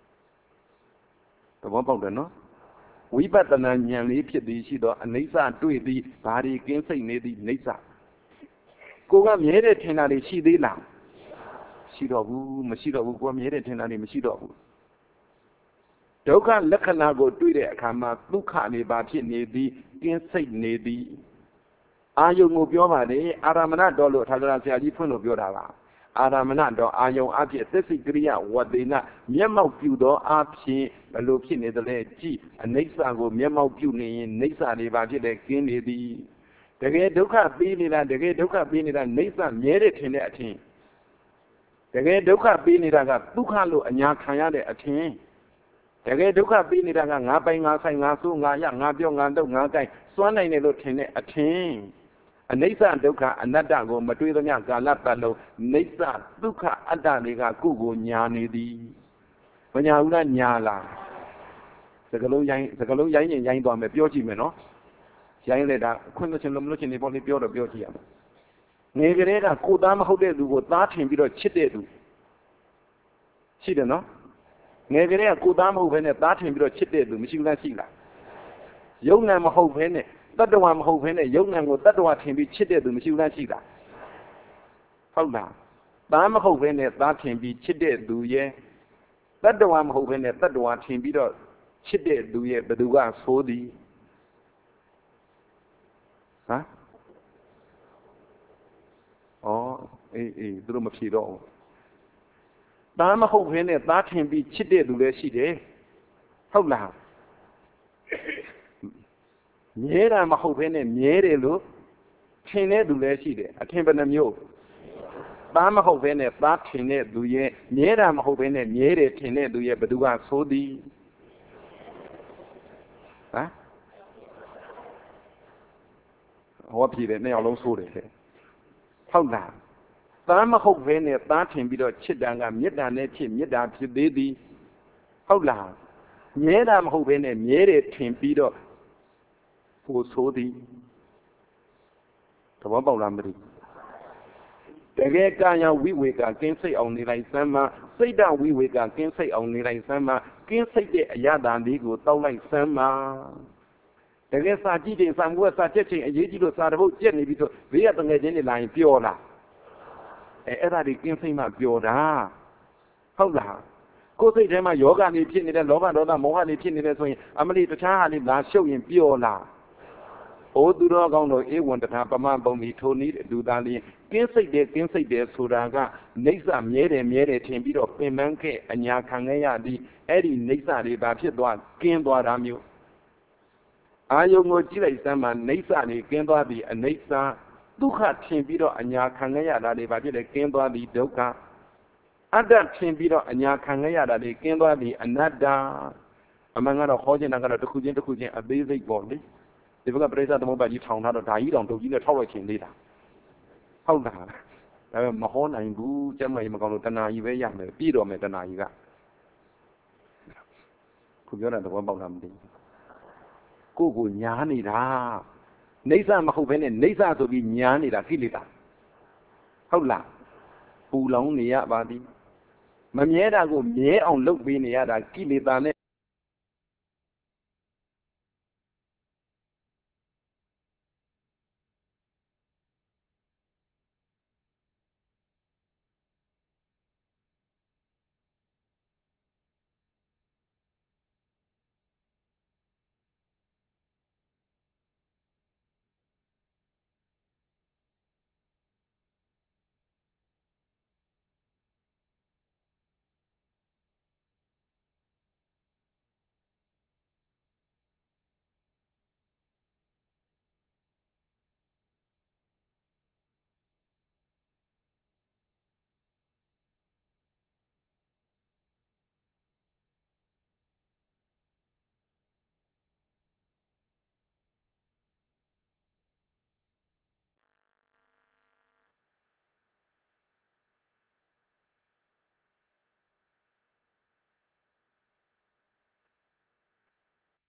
သဘောပေါက်တယ်နော်ဝိပဿနာဉာဏ်လေးဖြစ်သည်ရှိတော့အနိစ္စတွေ့သည်ဘာတွေကင်းစိတ်နေသည်နေဆကိုကမြဲတဲ့ထင်တာတွေရှိသေးလားရှိတော့ဘူးမရှိတော့ဘူးကိုကမြဲတဲ့ထင်တာတွေမရှိတော့ဘူးဒုက္ခလက္ခဏာကိုတွေ့တဲ့အခါမှာဒုက္ခနေပါဖြစ်နေသည်ကင်းစိတ်နေသည်အာယုံကိုပြောပါတယ်အာရမဏတော်လို့ထာဂရဆရာကြီးဖွင့်လို့ပြောတာပါအာရမဏတော်အာယုံအဖြစ်သစ္စိကရိယဝတ္တေနမျက်မှောက်ပြုသောအဖြစ်ဘယ်လိုဖြစ်နေသလဲကြည့်အနိစ္စကိုမျက်မှောက်ပြုနေရင်နိစ္စတွေပါဖြစ်တဲ့ကင်းနေသည်တကယ်ဒုက္ခပေးနေတာတကယ်ဒုက္ခပေးနေတာနိစ္စမြဲတဲ့ထင်တဲ့အထင်တကယ်ဒုက္ခပေးနေတာကဒုက္ခလို့အညာခံရတဲ့အထင်တကယ်ဒုက္ခပေးနေတာကငါပိုင်ငါဆိုင်ငါဆိုးငါရငါပြောငါတော့ငါကိုင်စွမ်းနိုင်တယ်လို့ထင်တဲ့အထင်အနိစ္စဒုက္ခအနတ္တကိုမတွေးသမျှကာလပတ်လုံးနိစ္စဒုက္ခအတ္တတွေကကိုယ်ကိုညာနေသည်မညာဘူးလားညာလားစကလုံးရိုင်းစကလုံးရိုင်းရင်ရိုင်းသွားမယ်ပြောကြည့်မယ်နော်ရိုင်းလိုက်တာခွင့်လို့ချင်းလို့မလို့ချင်းဒီပေါ်လေးပြောတော့ပြောကြည့်ရမယ်ငယ်ကလေးကကိုသားမဟုတ်တဲ့လူကိုသားထင်ပြီးတော့ချစ်တဲ့လူရှိတယ်နော်ငယ်ကလေးကကိုသားမဟုတ်ဘဲနဲ့သားထင်ပြီးတော့ချစ်တဲ့လူမရှိဘူးလားရှိလားယုံနာမဟုတ်ဘဲနဲ့တတ္တဝါမဟုတ်ဘဲနဲ့ယုံနာကိုတတ္တဝါထင်ပြီးချစ်တဲ့သူမရှိဘူးလားရှိလားဟုတ်လားသားမဟုတ်ဘဲနဲ့သားထင်ပြီးချစ်တဲ့သူရဲ့တတ္တဝါမဟုတ်ဘဲနဲ့တတ္တဝါထင်ပြီးတော့ချစ်တဲ့သူရဲ့ဘယ်သူကဆိုသည်ဟမ်ဩအေးအေးသူတို့မဖြေတော့ဘူးသားမဟုတ်ဘဲနဲ့သားထင်ပြီးချစ်တဲ့သူလည်းရှိတယ်ဟုတ်လားမြဲတာမဟုတ်ဘဲနဲ့မြဲတယ်လို့ထင်တဲ့သူလည်းရှိတယ်အထင်ဘယ်နှမျိုးသားမဟုတ်ဘဲနဲ့သားထင်တဲ့သူရဲ့မြဲတာမဟုတ်ဘဲနဲ့မြဲတယ်ထင်တဲ့သူရဲ့ဘယ်သူကဆိုသည်ဟမ်ဟောပြတယ်နှစ်ယောက်လုံးဆိုတယ်ဟုတ်လားသားမဟုတ်ဘဲနဲ့သားထင်ပြီးတော့ချစ်တာကမေတ္တာနဲ့ချစ်မေတ္တာဖြစ်သေးသည်ဟုတ်လားမြဲတာမဟုတ်ဘဲနဲ့မြဲတယ်ထင်ပြီးတော့ကိုဆိုသည်သဘောပေါက်လားမသိတကယ်ကာယဝိဝေကကင်းစိတ်အောင်နေလိုက်စမ်းမစိတ်တဝိဝေကကင်းစိတ်အောင်နေလိုက်စမ်းမကင်းစိတ်တဲ့အရာတန်လေးကိုတောက်လိုက်စမ်းမတကယ်စာကြည့်တယ်စာမှုကစာချက်ချင်းအရေးကြီးလို့စာတပုတ်ကျက်နေပြီဆိုဘေးကတငယ်ချင်းတွေလာရင်ပျော်လားအဲအဲ့ဒါတွေကင်းစိတ်မှပျော်တာဟုတ်လားကိုယ်စိတ်ထဲမှာယောဂနေဖြစ်နေတဲ့လောဘဒေါသမောဟနေဖြစ်နေတဲ့ဆိုရင်အမလီတခြားဟာလေးလာရှုပ်ရင်ပျော်လားဩသူတော်ကောင်းတို့ဧဝံတထာပမပုံမီထိုနည်းလူသားလေးကင်းစိတ်တယ်ကင်းစိတ်တယ်ဆိုတာကနိစ္စမြဲတယ်မြဲတယ်ထင်ပြီးတော့ပင်ပန်းခဲ့အညာခံခဲ့ရသည်အဲ့ဒီနိစ္စတွေဘာဖြစ်သွားကင်းသွားတာမျိုးအာယုံကိုကြည့်လိုက်စမ်းမှနိစ္စနေကင်းသွားပြီအနိစ္စဒုက္ခထင်ပြီးတော့အညာခံခဲ့ရတာတွေဘာဖြစ်လဲကင်းသွားပြီဒုက္ခအတ္တထင်ပြီးတော့အညာခံခဲ့ရတာတွေကင်းသွားပြီအနတ္တအမှန်ကတော့ခေါ်ချင်တာကတော့တစ်ခုချင်းတစ်ခုချင်းအသေးစိတ်ပေါ့လေဒီဘက်ကပြိဿသမုပ္ပါကြီးထောင်ထားတော့ဓာကြီးတောင်ဒုတ်ကြီးနဲ့ထောက်လိုက်ခင်လေးတာဟုတ်လားဒါပေမဲ့မဟောနိုင်ဘူးကျမကြီးမကောင်းလို့တဏှာကြီးပဲရမယ်ပြည့်တော်မယ်တဏှာကြီးကခုပြောတဲ့သဘောပေါက်တာမသိကိုကိုညားနေတာနေဆာမဟုတ်ဘဲနဲ့နေဆာဆိုပြီးညားနေတာကိလေသာဟုတ်လားပူလောင်နေရပါသည်မမြဲတာကိုမြဲအောင်လုပ်ပေးနေရတာကိလေသာနဲ့